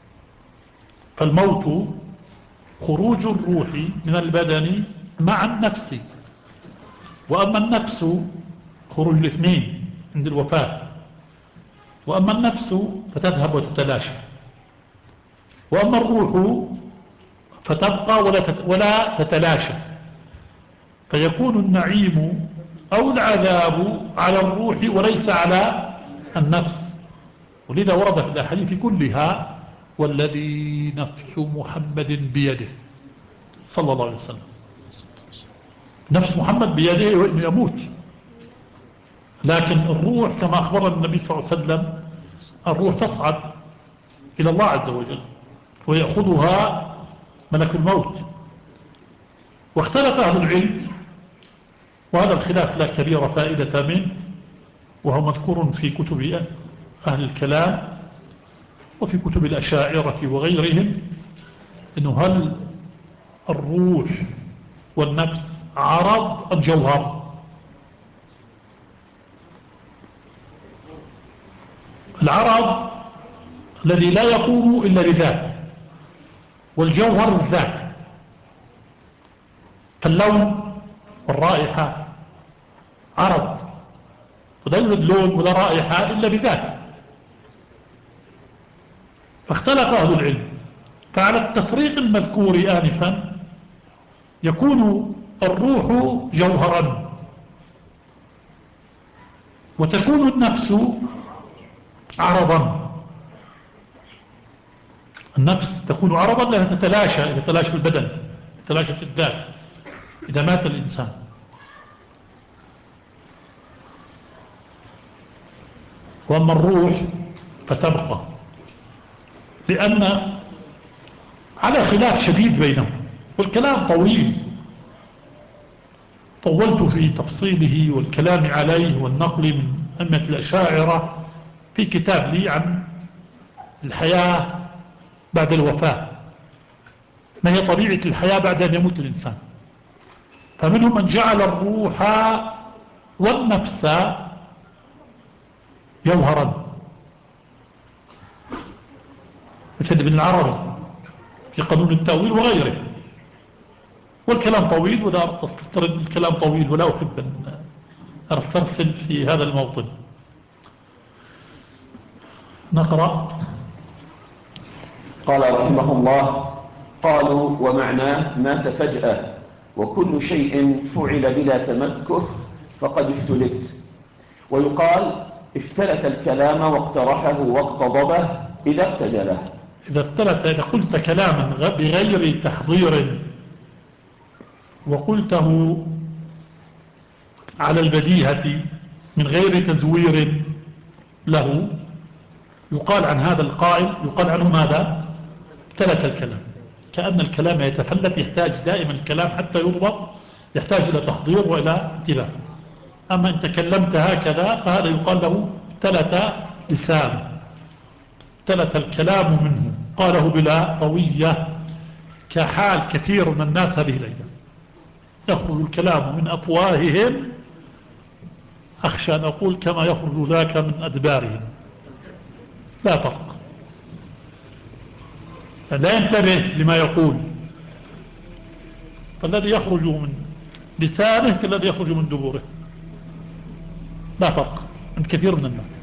Speaker 2: فالموت خروج الروح من البدن مع النفس، وأما النفس خروج الاثنين عند الوفاة، وأما النفس فتذهب وتتلاشى، وأما الروح فتبقى ولا تتلاشى، فيكون النعيم أو العذاب على الروح وليس على النفس. ولذا ورد في الأحاديث كلها والذي نفس محمد بيده صلى الله عليه وسلم، نفس محمد بيده وإنه يموت، لكن الروح كما أخبرنا النبي صلى الله عليه وسلم الروح تصعد إلى الله عز وجل ويأخذها ملك الموت. واختلف أهل العلم، وهذا الخلاف لا كبير فائدة منه، وهو مذكور في كتب أهل الكلام وفي كتب الأشاعرة وغيرهم، إنه هل الروح والنفس عرض أم جوهر؟ العرض الذي لا يقوم إلا بذات، والجوهر الذات. فاللون والرائحة عرض، ولا يوجد لون ولا رائحة إلا بذات. فاختلف أهل العلم، فعلى التفريق المذكور آنفا يكون الروح جوهرا، وتكون النفس عرضا. النفس تكون عرضا لأنها تتلاشى إذا تلاشى البدن، تلاشت الذات إذا مات الإنسان. وأما الروح فتبقى، لأن على خلاف شديد بينهم، والكلام طويل، طولت في تفصيله والكلام عليه والنقل من أئمة الأشاعرة في كتاب لي عن الحياة بعد الوفاة، ما هي طبيعة الحياة بعد أن يموت الإنسان. فمنهم من جعل الروح والنفس جوهرا، مثل ابن العربي في قانون التأويل وغيره. والكلام طويل، ولا أردت تسترد الكلام طويل، ولا أحب أن أسترسل في هذا الموطن. نقرأ.
Speaker 1: قال رحمه الله: قالوا ومعناه مات فجأة، وكل شيء فعل بلا تمكث فقد افتلت. ويقال افتلت الكلام واقترحه واقتضبه إذا ابتجله.
Speaker 2: إذا افتلت، إذا قلت كلاما بغير تحضير وقلته على البديهة من غير تزوير له، يقال عن هذا القائل، يقال عنه ماذا؟ ابتلت الكلام. كأن الكلام يتفلت، يحتاج دائما الكلام حتى يضبط يحتاج إلى تحضير وإلى انتباه. أما إن تكلمت هكذا فهذا يقال له ابتلت لسان، ابتلت الكلام منه، قاله بلا روية، كحال كثير من الناس هذه الأيام، يخرج الكلام من أفواههم، أخشى أن أقول كما يخرج ذاك من أدبارهم، لا فرق، لا ينتبه لما يقول، فالذي يخرج من لسانه كالذي يخرج من دبوره، لا فرق عند كثير من الناس.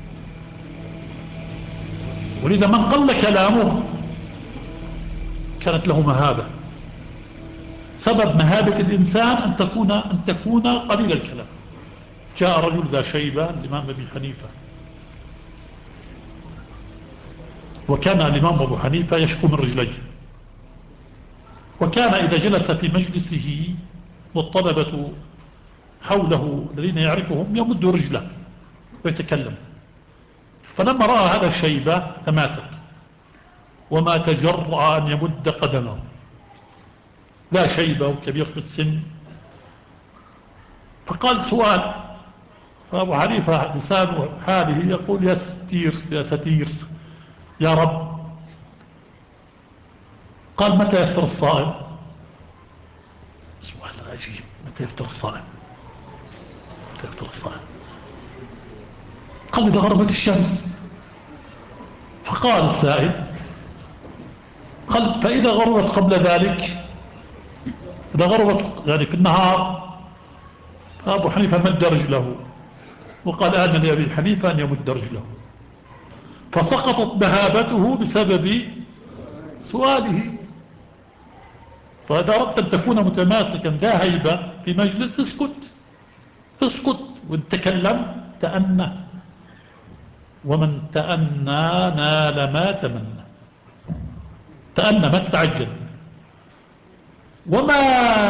Speaker 2: ولذا من قل كلامه كانت له مهابة. سبب مهابة الإنسان أن تكون أن تكون قليل الكلام. جاء رجل ذا شيبة الإمام أبي حنيفة، وكان الإمام أبو حنيفة يشكو من رجليه، وكان إذا جلس في مجلسه والطلبة حوله الذين يعرفهم يمد رجله ويتكلم. فلما رأى هذا الشيبة تماسك وما تجرأ أن يمد قدمه، لا شيبة وكبير في السن، فقال سؤال، فأبو حنيفة لسانه حاله يقول: يا ستير يا ستير يا رب. قال: متى يفطر الصائم؟ سؤال عجيب، متى يفطر الصائم؟ متى يفطر الصائم؟ قال: إذا غربت الشمس. فقال السائل: قال: فإذا غربت قبل ذلك، إذا غربت يعني في النهار. فأبو حنيفة مد رجله وقال: آن لأبي حنيفة أن يمد رجله، فسقطت مهابته بسبب سؤاله. فإذا أردت أن تكون متماسكا ذا هيبة في مجلس، اسكت اسكت، وإن تكلم تأنى، ومن تأنى نال ما تمنى. تأنى، ما تتعجل. وما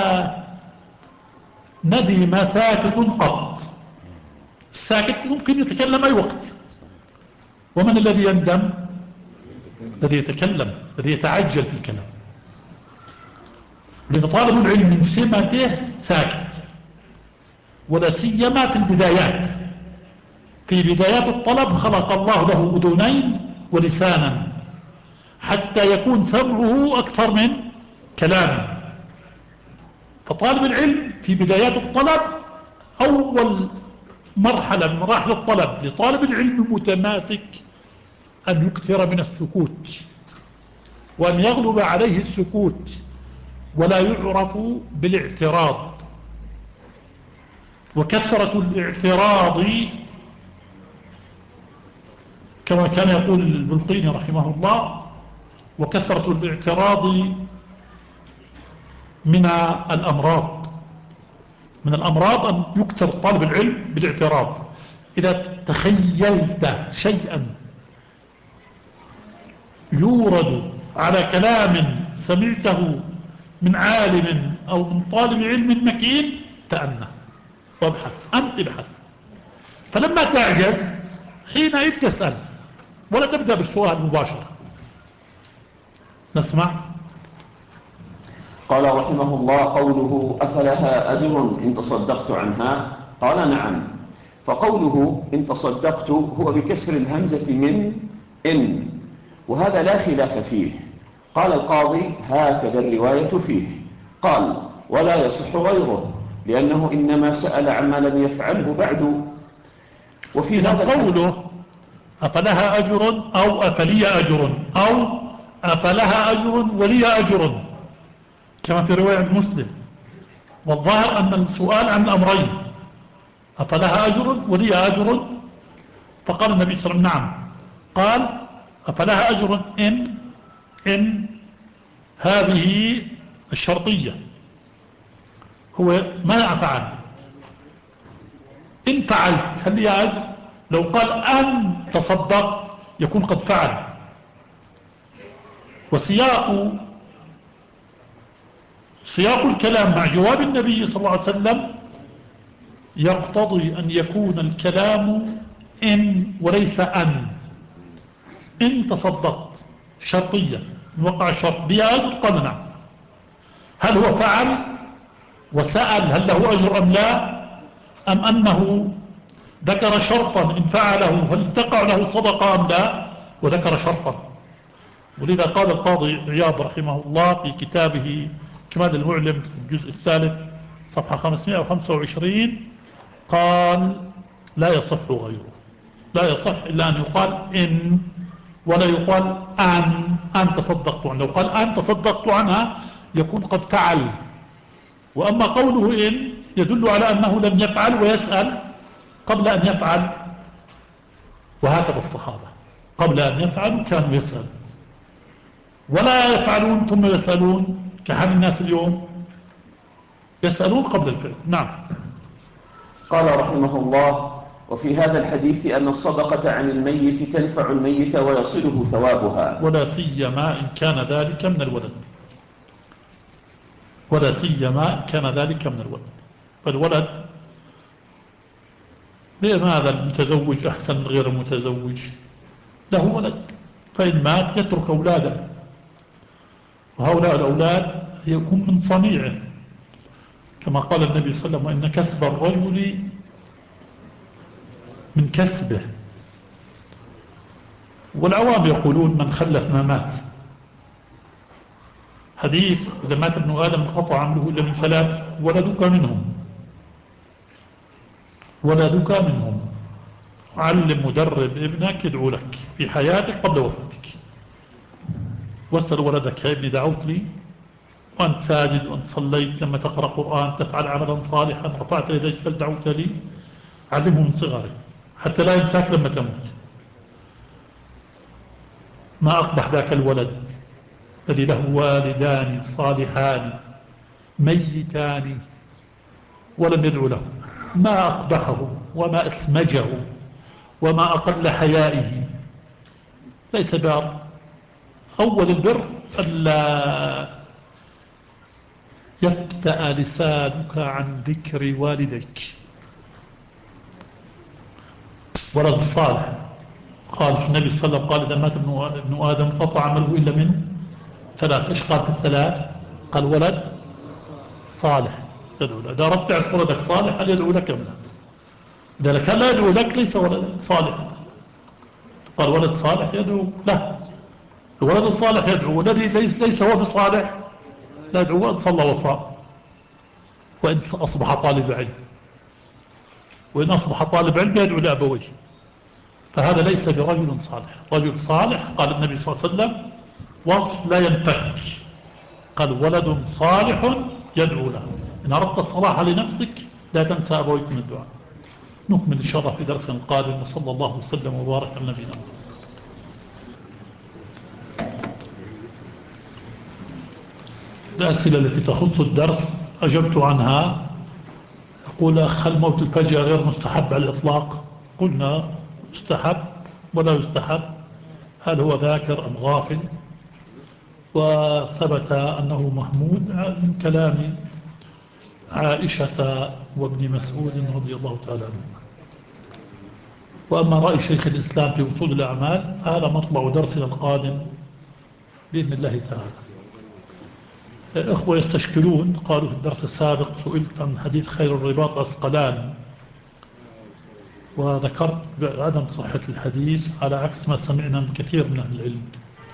Speaker 2: ندم ساكت قط. الساكت ممكن يتكلم أي وقت. ومن الذي يندم؟ الذي يتكلم، الذي يتعجل في الكلام. لأن طالب العلم من سمته ساكت، ولا سيما في البدايات. في بدايات الطلب خلق الله له أذنين ولسانا حتى يكون سمعه أكثر من كلامه. فطالب العلم في بدايات الطلب، أول مرحلة من مراحل الطلب لطالب العلم المتماسك أن يكثر من السكوت، وأن يغلب عليه السكوت، ولا يعرف بالاعتراض. وكثرة الاعتراض كما كان يقول البلقيني رحمه الله: وكثرة الاعتراض من الأمراض. من الأمراض أن يكثر طالب العلم بالاعتراض. إذا تخيلت شيئا يورد على كلام سمعته من عالم أو من طالب علم مكين، تأنى وابحث، أنت ابحث. فلما تعجز حينئذ تسأل، ولا تبدأ بالسؤال مباشرة. نسمع.
Speaker 1: قال رحمه الله: قوله أفلها أجر إن تصدقت عنها؟ قال: نعم. فقوله إن تصدقت هو بكسر الهمزة من إن، وهذا لا خلاف فيه. قال القاضي: هكذا الرواية فيه. قال: ولا يصح غيره، لأنه إنما سأل عما لم يفعله بعد. وفي هذا
Speaker 2: قوله أفلها أجر أو أفلي أجر أو أفلها أجر ولي أجر كما في رواية مسلم، والظاهر أن السؤال عن الأمرين: أفلها أجر ولي أجر. فقال النبي صلى الله عليه وسلم: نعم. قال: أفلها أجر إن إن هذه الشرطية، هو ما فعل. إن فعلت هل لي أجر؟ لو قال أن تصدقت يكون قد فعل. وسياق سياق الكلام مع جواب النبي صلى الله عليه وسلم يقتضي أن يكون الكلام إن وليس أن. إن تصدقت شرطية، وقع شرط بها أجر، قال نعم. هل هو فعل وسأل هل له أجر أم لا، أم أنه ذكر شرطا إن فعله هل تقع له صدقة أم لا، وذكر شرطا. ولذا قال القاضي عياض رحمه الله في كتابه كمال المعلم في الجزء الثالث صفحة خمسمائة وخمسة وعشرين قال لا يصح غيره، لا يصح إلا أن يقال إن، ولا يقال أن أن تصدقت عنها. لو قال أن تصدقت عنها يكون قد فعل. وأما قوله إن يدل على أنه لم يفعل ويسأل قبل أن يفعل. وهكذا الصحابة قبل أن يفعلوا كانوا يسأل، ولا يفعلون ثم يسألون كحال الناس اليوم، يسألون قبل الفعل. نعم.
Speaker 1: قال رحمه الله: وفي هذا الحديث أن الصدقة عن الميت تنفع الميت ويصله ثوابها،
Speaker 2: ولا سيما إن كان ذلك من الولد، ولا سيما إن كان ذلك من الولد. فالولد لماذا المتزوج أحسن من غير المتزوج؟ له ولد، فإن مات يترك أولاده، وهؤلاء الأولاد يكون من صنيعه، كما قال النبي صلى الله عليه وسلم: إن كسب الرجل من كسبه. والعوام يقولون من خلف ما مات. حديث إذا مات ابن آدم انقطع عمله إلا من ثلاث: ولدك منهم، ولدك منهم. علم مدرب ابنك يدعو لك في حياتك قبل وفاتك. واسأل ولدك: يا ابني دعوت لي وأنت ساجد وأنت صليت، لما تقرأ قرآن تفعل عملا صالحا رفعت يديك فلدعوت لي. علمه من صغره حتى لا ينساك لما تموت. ما أقبح ذاك الولد الذي له والدان صالحان ميتان ولم يدعو له. ما أقبحه وما أسمجه وما أقل حيائه. ليس بار. أول البر ألا يبتأ لسانك عن ذكر والديك. ولد الصالح قال في النبي صلى الله عليه وسلم قال: إذا مات ابن آدم قطع عمله إلا من ثلاث. إيش قال في الثلاث؟ قال: ولد صالح يدعو له. إذا أردت تعرف ولدك صالح هل يدعو لك أم لا؟ إذا كان لا يدعو لك ليس ولد صالح. قال: ولد صالح يدعو له. الولد الصالح يدعو، والذي ليس, ليس هو بصالح لا يدعو، وإن صلى وصام، وإن أصبح طالب علم، وإن أصبح طالب علم يدعو لأبويه. فهذا ليس برجل صالح. رجل صالح قال النبي صلى الله عليه وسلم وصف لا ينفك، قال: ولد صالح يدعو له. إن أردت الصلاح لنفسك لا تنسى أبويك من الدعاء. نكمل إن شاء الله في درس القادم، وصلى الله وسلم وبارك على نبينا محمد. الأسئلة التي تخص الدرس أجبت عنها. يقول أخ: هل موت الفجأة غير مستحب على الإطلاق؟ قلنا مستحب ولا يستحب. هل هو ذاكر أم غافل؟ وثبت أنه محمود من كلام عائشة وابن مسعود رضي الله تعالى عنه. وأما رأي شيخ الإسلام في وصول الأعمال فهذا مطلع درسنا القادم بإذن الله تعالى. إخوة يستشكلون، قالوا في الدرس السابق سئلت عن حديث خير الرباط أسقلان، وذكرت بعدم صحة الحديث على عكس ما سمعنا من كثير من أهل العلم.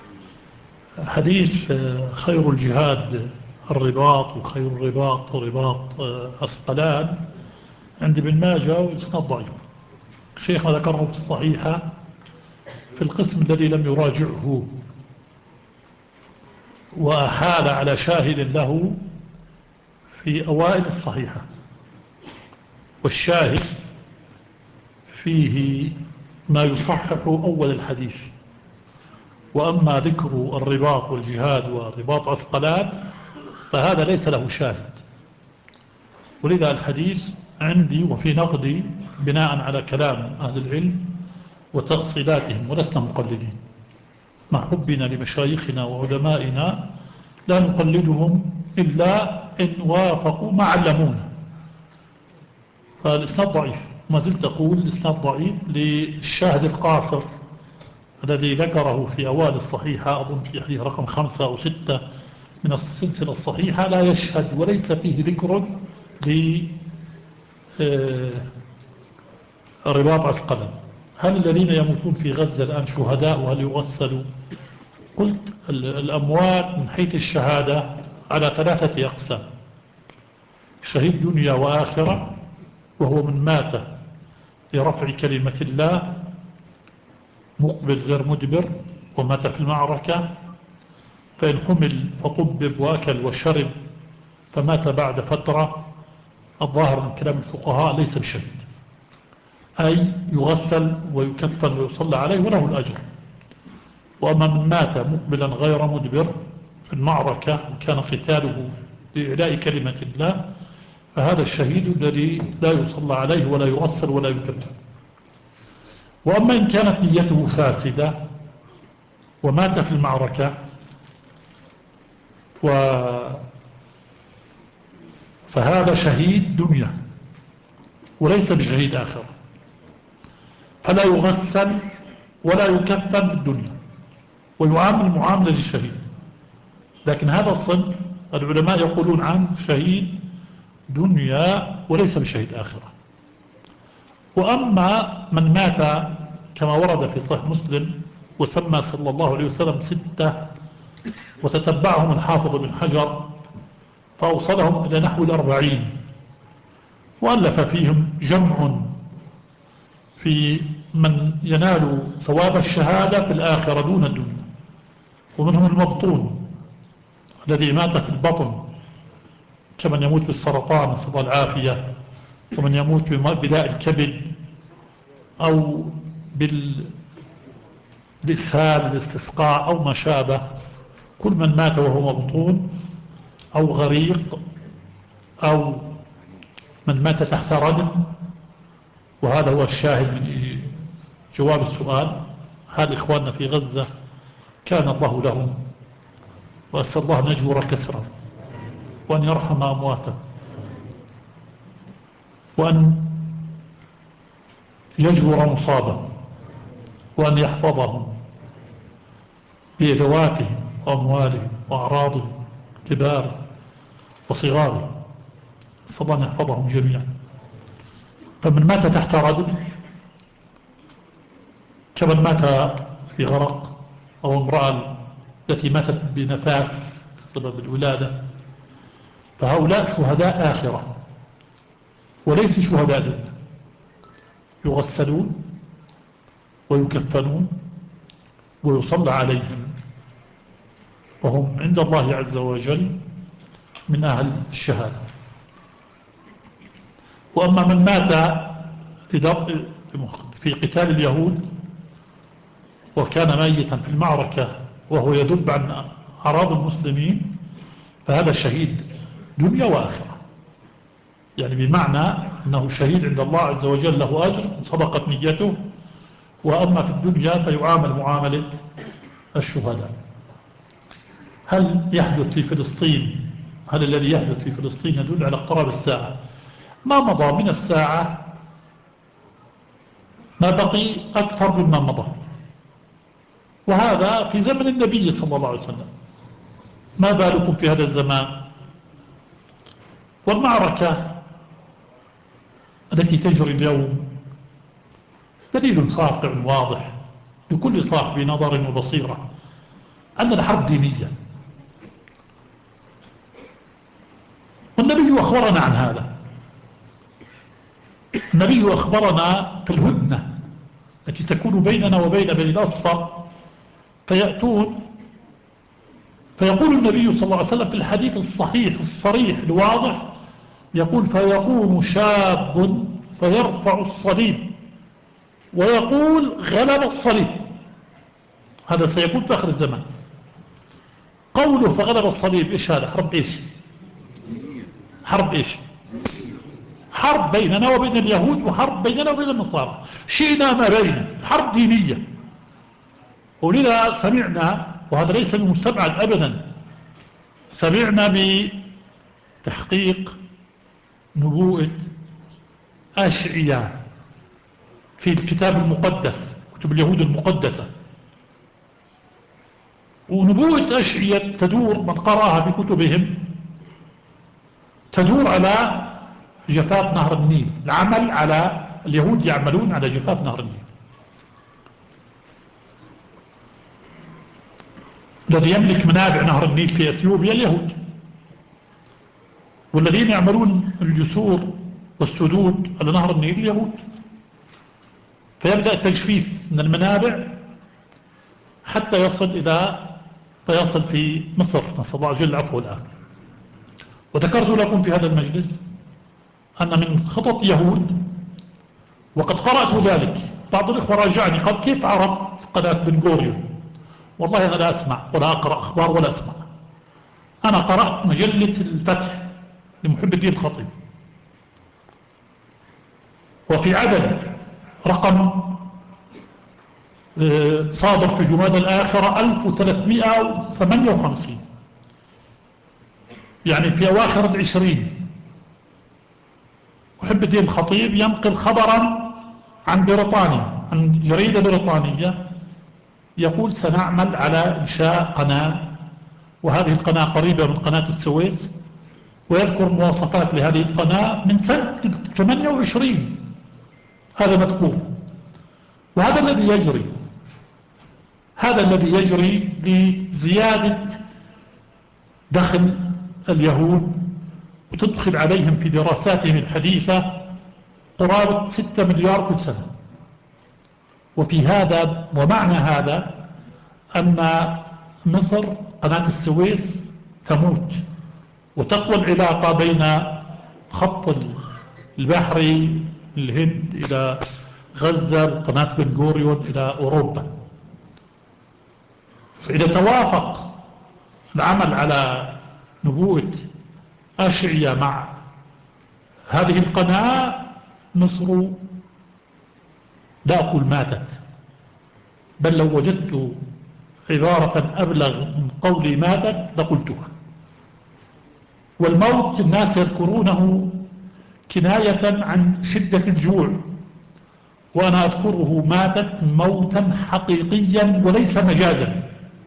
Speaker 2: حديث خير الجهاد الرباط، وخير الرباط رباط أسقلان عند ابن ماجه وإسناد ضعيف. شيخنا ذكره في الصحيحة في القسم الذي لم يراجعه، وأحال على شاهد له في أوائل الصحيحة، والشاهد فيه ما يصحح أول الحديث وأما ذكر الرباط والجهاد ورباط عسقلان فهذا ليس له شاهد. ولذا الحديث عندي وفي نقدي بناء على كلام أهل العلم وتأصيلاتهم، ولسنا مقلدين مع حبنا لمشايخنا وعلمائنا، لا نقلدهم إلا إن وافقوا ما علمونا. فالإسناد ضعيف، ما زلت أقول الإسناد ضعيف للشاهد القاصر الذي ذكره في أوائل الصحيحة، أظن في حديث رقم خمسة أو ستة من السلسلة الصحيحة، لا يشهد وليس فيه ذكر لرباط عسقلان. هل الذين يموتون في غزة الآن شهداء وهل يغسلوا؟ قلت الأموات من حيث الشهادة على ثلاثة أقسام: شهيد دنيا وآخرة، وهو من مات لرفع كلمة الله مقبل غير مدبر ومات في المعركة، فإن حمل فطبب وأكل وشرب فمات بعد فترة، الظاهر من كلام الفقهاء ليس بشهيد، أي يغسل ويكفن ويصلى عليه وله الأجر. وأما من مات مقبلا غير مدبر في المعركة وكان قتاله لإعلاء كلمة الله، فهذا الشهيد الذي لا يصلى عليه ولا يغسل ولا يكفن. وأما إن كانت نيته فاسدة ومات في المعركة و فهذا شهيد دنيا وليس بشهيد آخر، فلا يغسل ولا يكفن في الدنيا ويعامل معاملة الشهيد. لكن هذا الصنف العلماء يقولون عنه شهيد دنيا وليس بشهيد آخرة. وأما من مات كما ورد في صحيح مسلم وسمى صلى الله عليه وسلم ستة وتتبعهم الحافظ بن حجر فأوصلهم إلى نحو الأربعين، وألف فيهم جمع في من ينال ثواب الشهادة في الآخرة دون الدنيا. ومنهم المبطون الذي مات في البطن كمن يموت بالسرطان نسأل الله العافية، ومن يموت بداء الكبد أو بالإسهال الاستسقاء أو ما شابه. كل من مات وهو مبطون أو غريق أو من مات تحت ردم، وهذا هو الشاهد من جواب السؤال: هل إخواننا في غزة كان الله لهم؟ وأسأل الله أن يجبر كسره وأن يرحم أمواته وأن يجبر مصابه وأن يحفظهم بأدواتهم وأموالهم وأعراضهم كبار وصغار، أسأل الله أن يحفظهم جميعا. فمن مات تحت ردم كمن مات في غرق، أو امرأة التي ماتت بنفاس بسبب الولادة، فهؤلاء شهداء آخرة وليس شهداء دنيا، يغسلون ويكفنون ويصلى عليهم، وهم عند الله عز وجل من أهل الشهادة. وأما من مات في قتال اليهود وكان ميتا في المعركة وهو يذب عن أعراض المسلمين، فهذا شهيد دنيا وآخرة، يعني بمعنى أنه شهيد عند الله عز وجل له أجر صدقت نيته. وأما في الدنيا فيعامل معاملة الشهداء. هل يحدث في فلسطين هل الذي يحدث في فلسطين يدل على اقتراب الساعة؟ ما مضى من الساعة ما بقي أكثر مما مضى، وهذا في زمن النبي صلى الله عليه وسلم، ما بالكم في هذا الزمان؟ والمعركة التي تجري اليوم دليل ساطع واضح لكل صاحب نظر وبصيرة أن الحرب دينية، والنبي أخبرنا عن هذا. النبي أخبرنا في الهدنة التي تكون بيننا وبين بني الأصفر، فيأتون فيقول النبي صلى الله عليه وسلم في الحديث الصحيح الصريح الواضح، يقول: فيقوم شاب فيرفع الصليب ويقول: غلب الصليب. هذا سيكون في آخر الزمان. قوله فغلب الصليب، إيش هذا؟ حرب إيش؟ حرب إيش؟ حرب بيننا وبين اليهود، وحرب بيننا وبين النصارى، شئنا ما بين، حرب دينية. ولذا سمعنا، وهذا ليس المستبعد أبدا، سمعنا بتحقيق نبوءة أشعياء في الكتاب المقدس، كتب اليهود المقدسة. ونبوءة أشعياء تدور، من قرأها في كتبهم، تدور على جفاف نهر النيل، العمل على اليهود يعملون على جفاف نهر النيل الذي يملك منابع نهر النيل في أثيوبيا اليهود، والذين يعملون الجسور والسدود على نهر النيل اليهود. فيبدأ التجفيف من المنابع حتى يصل إلى فيصل في مصر، نسأل الله جل العفو والعافية. وذكرت لكم في هذا المجلس أن من خطط يهود، وقد قرأت ذلك، بعض الإخوة راجعني قال كيف عرف قناة بن غوريون؟ والله أنا لا أسمع ولا أقرأ أخبار ولا أسمع. أنا قرأت مجلة الفتح لمحب الدين الخطيب، وفي عدد رقم صادر في جماد الآخرة ألف وثلاثمائة وثمانية وخمسين، يعني في أواخر العشرين، محب الدين الخطيب ينقل خبرا عن بريطانيا، عن جريدة بريطانية، يقول سنعمل على إنشاء قناة، وهذه القناة قريبة من قناة السويس، ويذكر مواصفات لهذه القناة من سنة ثمانية وعشرين، هذا مذكور. وهذا الذي يجري، هذا الذي يجري لزيادة دخل اليهود، وتدخل عليهم في دراساتهم الحديثة قرابة ستة مليار كل سنة. وفي هذا ومعنى هذا أن مصر قناة السويس تموت، وتقوى العلاقة بين خط البحري الهند إلى غزة وقناة بن غوريون إلى أوروبا. فإذا توافق العمل على نبوءة أشعياء مع هذه القناة، مصر لا أقول ماتت، بل لو وجدت عبارة أبلغ من قولي ماتت لقلتها. والموت الناس يذكرونه كناية عن شدة الجوع، وأنا أذكره ماتت موتا حقيقيا وليس مجازا.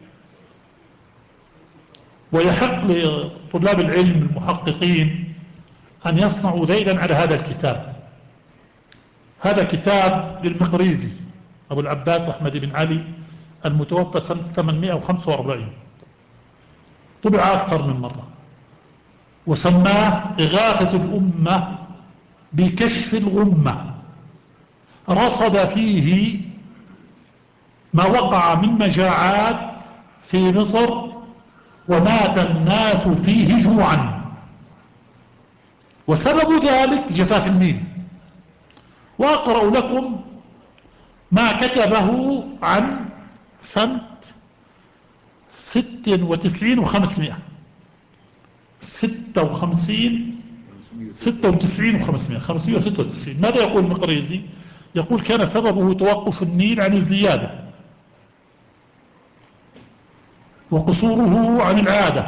Speaker 2: ويحق لطلاب العلم المحققين أن يصنعوا ذيلا على هذا الكتاب. هذا كتاب للمقريزي أبو العباس أحمد بن علي المتوفى سنة ثمانمائة وخمسة وأربعين، طبع أكثر من مرة، وسماه إغاثة الأمة بكشف الغمة. رصد فيه ما وقع من مجاعات في مصر، ومات الناس فيه جوعا، وسبب ذلك جفاف النيل. وأقرأ لكم ما كتبه عن سنة ستة وتسعين وخمسمائة ستة وخمسين ستة وتسعين وخمسمائة خمسمائة وستة وتسعين. ماذا يقول المقريزي؟ يقول كان سببه توقف النيل عن الزيادة، وقصوره عن العادة،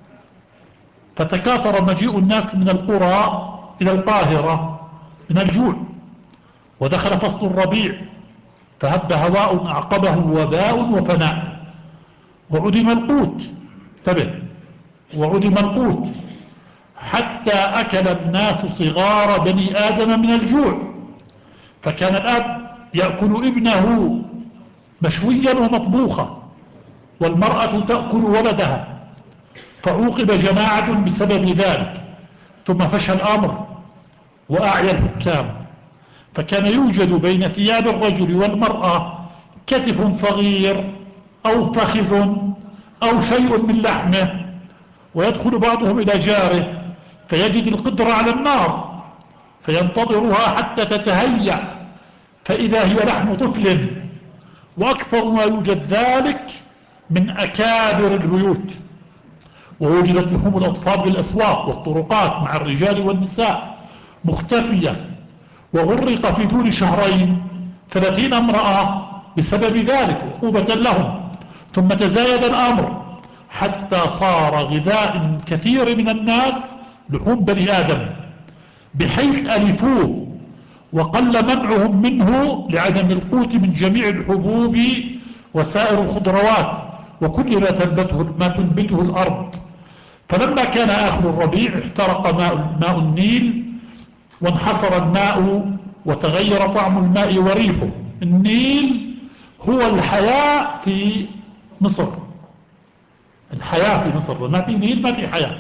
Speaker 2: فتكاثر مجيء الناس من القرى إلى القاهرة من الجوع، ودخل فصل الربيع فهب هواء أعقبه وباء وفناء، وعدم القوت، انتبه، وعدم القوت حتى أكل الناس صغار بني آدم من الجوع. فكان الأب يأكل ابنه مشويا ومطبوخا، والمرأة تأكل ولدها، فعوقب جماعة بسبب ذلك. ثم فشى الأمر وأعيا الحكام، فكان يوجد بين ثياب الرجل والمرأة كتف صغير أو فخذ أو شيء من لحمه، ويدخل بعضهم إلى جاره فيجد القدرة على النار، فينتظرها حتى تتهيأ، فإذا هي لحم طفل، وأكثر ما يوجد ذلك من أكابر البيوت، ووجدت لحوم الأطفال بالأسواق والطرقات مع الرجال والنساء مختفية، وغرق في دون شهرين ثلاثين امرأة بسبب ذلك عقوبة لهم. ثم تزايد الأمر حتى صار غذاء كثير من الناس لحوم بني آدم، بحيث ألفوه وقل منعهم منه لعدم القوت من جميع الحبوب وسائر الخضروات وكل ما تنبته, ما تنبته الأرض. فلما كان آخر الربيع احترق ماء, ماء النيل وانحصر الماء وتغير طعم الماء وريحه. النيل هو الحياة في مصر، الحياة في مصر، ما في نيل ما في حياة.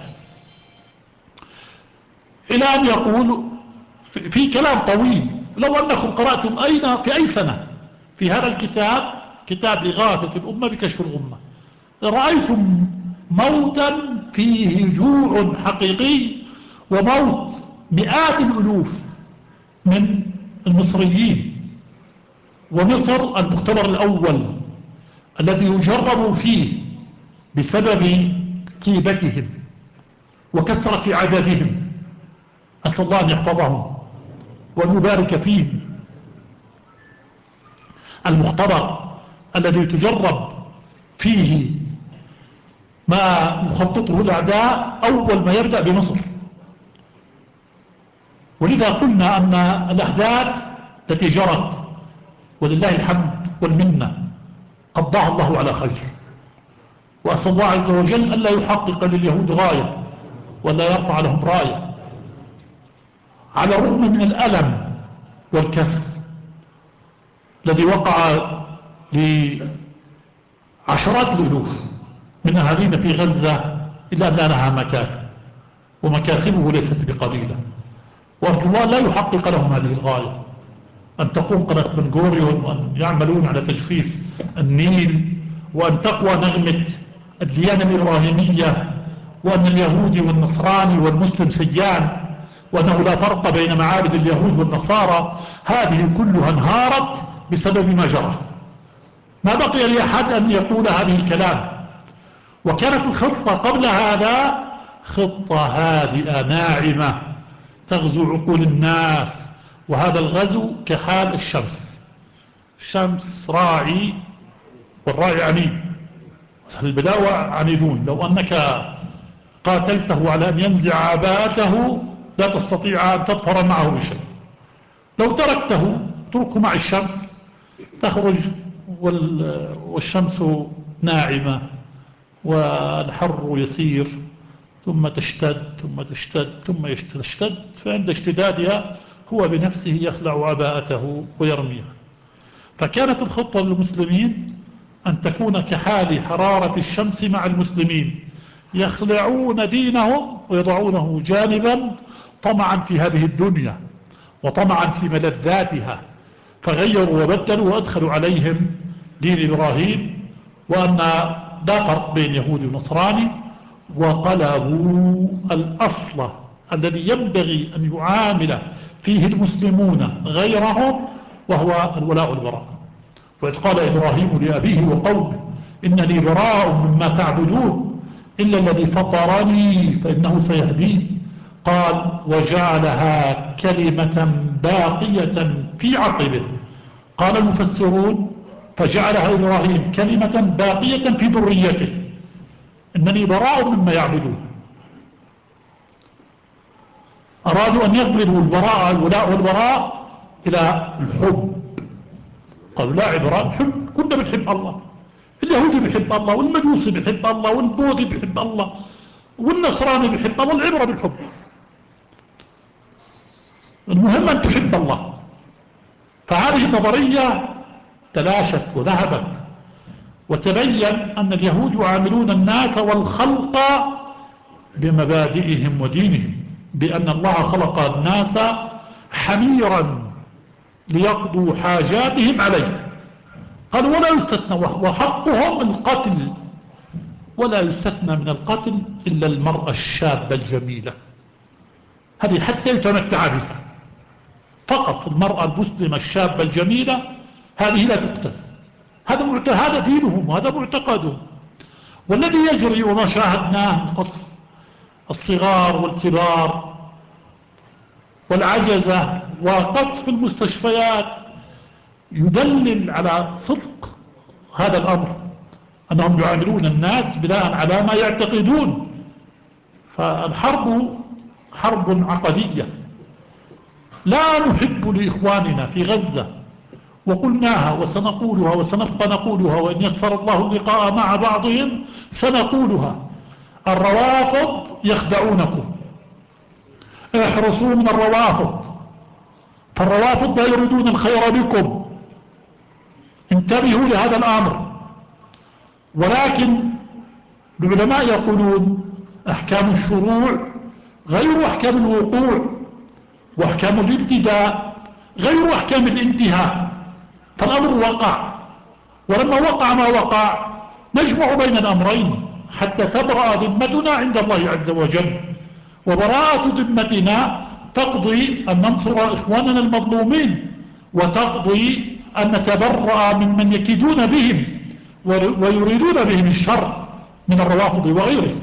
Speaker 2: إلى أن يقول في, في كلام طويل، لو أنكم قرأتم أين في أي سنة في هذا الكتاب، كتاب إغاثة الأمة بكشف الغمة، رأيتم موتا فيه جوع حقيقي وموت مئات الألوف من المصريين. ومصر المختبر الأول الذي يجرب فيه بسبب كيدتهم وكثرة عددهم. أسأل الله أن يحفظهم وأن يبارك فيهم. المختبر الذي تجرب فيه ما يخططه الأعداء أول ما يبدأ بمصر. ولذا قلنا أن الأحداث التي جرت ولله الحمد والمنة قضاها الله على خير، وأسأل الله عز وجل ألا يحقق لليهود غاية ولا يرفع لهم راية. على الرغم من الألم والكسر الذي وقع لعشرات الألوف من أهالينا في غزة، إلا أن لها مكاسب، ومكاسبه ليست بقليلة، وأرجو الله لا يحقق لهم هذه الغاية، أن تقوم قناة بن غوريون وأن يعملون على تجفيف النيل، وأن تقوى نغمة الديانة الإبراهيمية، وأن اليهودي والنصراني والمسلم سيان، وأنه لا فرق بين معابد اليهود والنصارى. هذه كلها انهارت بسبب ما جرى. ما بقي لأحد أن يقول هذه الكلام. وكانت الخطة قبل هذا خطة هادئة ناعمة تغزو عقول الناس، وهذا الغزو كحال الشمس. الشمس راعي والراعي عنيد، البداوة عنيدون. لو أنك قاتلته على أن ينزع عباءته لا تستطيع أن تظفر معه بشيء. لو تركته تركه مع الشمس تخرج والشمس ناعمة والحر يسير، ثم تشتد ثم تشتد ثم تشتد، فعند اشتدادها هو بنفسه يخلع عباءته ويرميها. فكانت الخطة للمسلمين أن تكون كحال حرارة الشمس مع المسلمين، يخلعون دينهم ويضعونه جانبا طمعا في هذه الدنيا وطمعا في ملذاتها، فغيروا وبدلوا وأدخلوا عليهم دين إبراهيم، وأن لا فرق بين يهودي ونصراني، وقلبوا الأصل الذي ينبغي أن يعامل فيه المسلمون غيرهم، وهو الولاء والبراء. وإذ قال إبراهيم لأبيه وقومه إنني براء مما تعبدون إلا الذي فطرني فإنه سيهدين. قال وجعلها كلمة باقية في عقبه. قال المفسرون فجعلها إبراهيم كلمة باقية في ذريته، إنني براء مما يعبدون. أرادوا أن يقلبوا البراء الولاء والبراء إلى الحب. قالوا لا عبران حب، كنا بنحب الله، اليهودي بيحب الله، والمجوسي بيحب الله، والبوذي بيحب الله، والنصراني بيحب الله، والعبرة بالحب. المهم أن تحب الله. فهذه النظرية تلاشت وذهبت، وتبين أن اليهود يعاملون الناس والخلق بمبادئهم ودينهم، بأن الله خلق الناس حميرا ليقضوا حاجاتهم عليه. قالوا ولا يستثنى، وحقهم القتل، ولا يستثنى من القتل إلا المرأة الشابة الجميلة، هذه حتى يتمتع بها فقط. المرأة المسلمة الشابة الجميلة هذه لا تقتل، هذا هذا دينهم وهذا معتقدهم. والذي يجري وما شاهدناه من قصف الصغار والكبار والعجزة وقصف المستشفيات يدلل على صدق هذا الأمر، أنهم يعاملون الناس بناء على ما يعتقدون. فالحرب حرب عقدية. لا نحب لإخواننا في غزة، وقلناها وسنقولها وسنبقى نقولها، وإن يسر الله اللقاء مع بعضهم سنقولها: الروافض يخدعونكم، احرصوا من الروافض، فالروافض لا يريدون الخير بكم، انتبهوا لهذا الأمر. ولكن العلماء يقولون أحكام الشروع غير أحكام الوقوع، وأحكام الابتداء غير أحكام الانتهاء. فالأمر وقع، ولما وقع ما وقع نجمع بين الأمرين حتى تبرأ ذمتنا عند الله عز وجل. وبراءة ذمتنا تقضي أن ننصر إخواننا المظلومين، وتقضي أن نتبرأ ممن يكيدون بهم ويريدون بهم الشر من الروافض وغيرهم.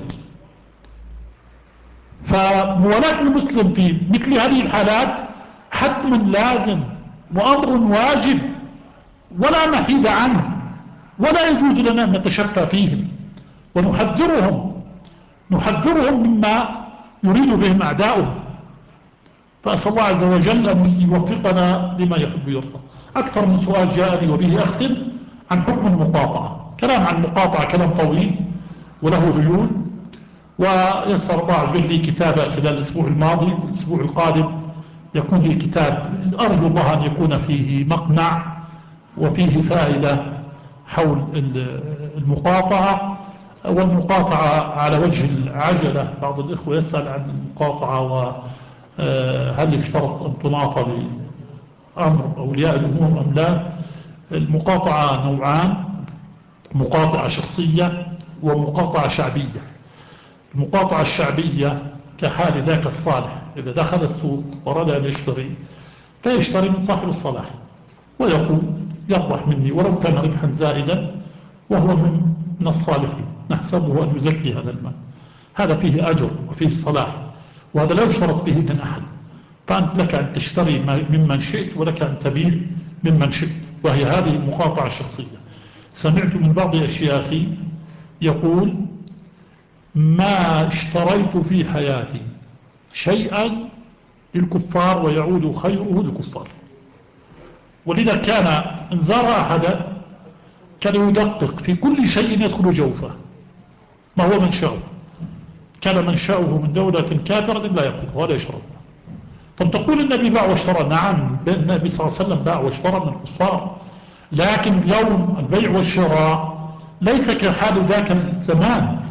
Speaker 2: فموالاة المسلم في مثل هذه الحالات حتم لازم وأمر واجب ولا محيد عنه، ولا يجوز لنا أن نتشفى فيهم، ونحذرهم نحذرهم مما يريد بهم أعداؤهم. فأسأل الله عز وجل أن يوفقنا لما يحب ويرضى. أكثر من سؤال جاءني وبه أختم عن حكم المقاطعة. كلام عن المقاطعة كلام طويل وله ريون، ويسر الله عز وجل لي كتابة خلال الأسبوع الماضي. والأسبوع القادم يكون لي كتاب أرجو الله أن يكون فيه مقنع وفيه فائدة حول المقاطعة. والمقاطعة على وجه العجلة، بعض الإخوة يسأل عن المقاطعة وهل يشترط أن تناط بأمر أولياء الأمور أم لا. المقاطعة نوعان: مقاطعة شخصية ومقاطعة شعبية. المقاطعة الشعبية كحال ذاك الصالح إذا دخل السوق ورد أن يشتري، فيشتري من صاحب الصلاح ويقول يربح مني ولو كان ربحا زائدا، وهو من من الصالحين، نحسبه أن يزكي هذا المال. هذا فيه أجر وفيه صلاح، وهذا لا يشترط فيه من أحد. فأنت لك أن تشتري ممن شئت ولك أن تبيع ممن شئت، وهي هذه المقاطعة الشخصية. سمعت من بعض أشياخي يقول: ما اشتريت في حياتي شيئا للكفار ويعود خيره للكفار. ولذا كان إن زار أحدا كان يدقق في كل شيء يدخل جوفه ما هو منشأه. كان منشأه من دولة كافرة لا يأكل ولا يشرب. طب تقول النبي باع واشترى، نعم النبي صلى الله عليه وسلم باع واشترى من الكفار، لكن اليوم البيع والشراء ليس كحال ذاك الزمان.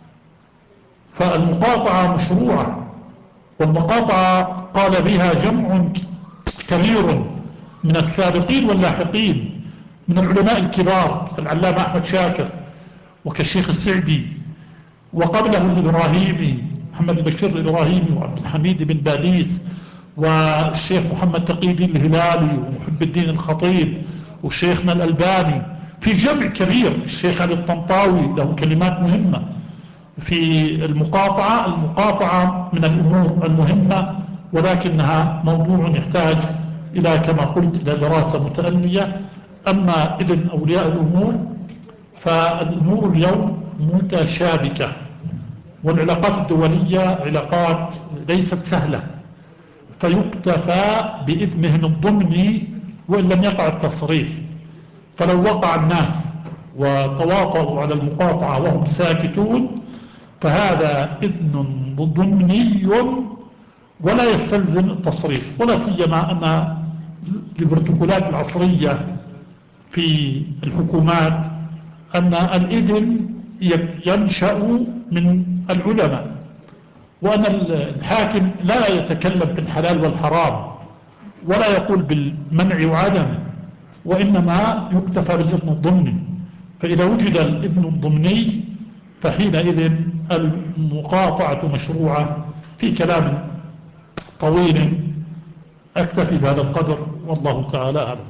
Speaker 2: فالمقاطعة مشروعة، والمقاطعة قال بها جمع كبير من السابقين واللاحقين من العلماء الكبار كالعلامة أحمد شاكر وكالشيخ السعدي، وقبله الإبراهيمي محمد بشير الإبراهيمي وعبد الحميد بن باديس والشيخ محمد تقي الدين الهلالي ومحب الدين الخطيب وشيخنا الألباني، في جمع كبير. الشيخ علي الطنطاوي له كلمات مهمة في المقاطعة. المقاطعة من الأمور المهمة، ولكنها موضوع يحتاج إلى كما قلت إلى دراسة متأنية. أما إذن أولياء الأمور فالأمور اليوم متشابكة، والعلاقات الدولية علاقات ليست سهلة، فيكتفى بإذنهم الضمني وإن لم يقع التصريح. فلو وقع الناس وتواطؤوا على المقاطعة وهم ساكتون فهذا إذن ضمني ولا يستلزم التصريح، ولا سيما أن البروتوكولات العصرية في الحكومات أن الإذن ينشأ من العلماء، وأن الحاكم لا يتكلم في الحلال والحرام ولا يقول بالمنع وعدمه، وإنما يكتفى بالإذن الضمني. فإذا وجد الإذن الضمني فحينئذ المقاطعة مشروعة. في كلام طويل أكتفي بهذا القدر، والله تعالى أعلم.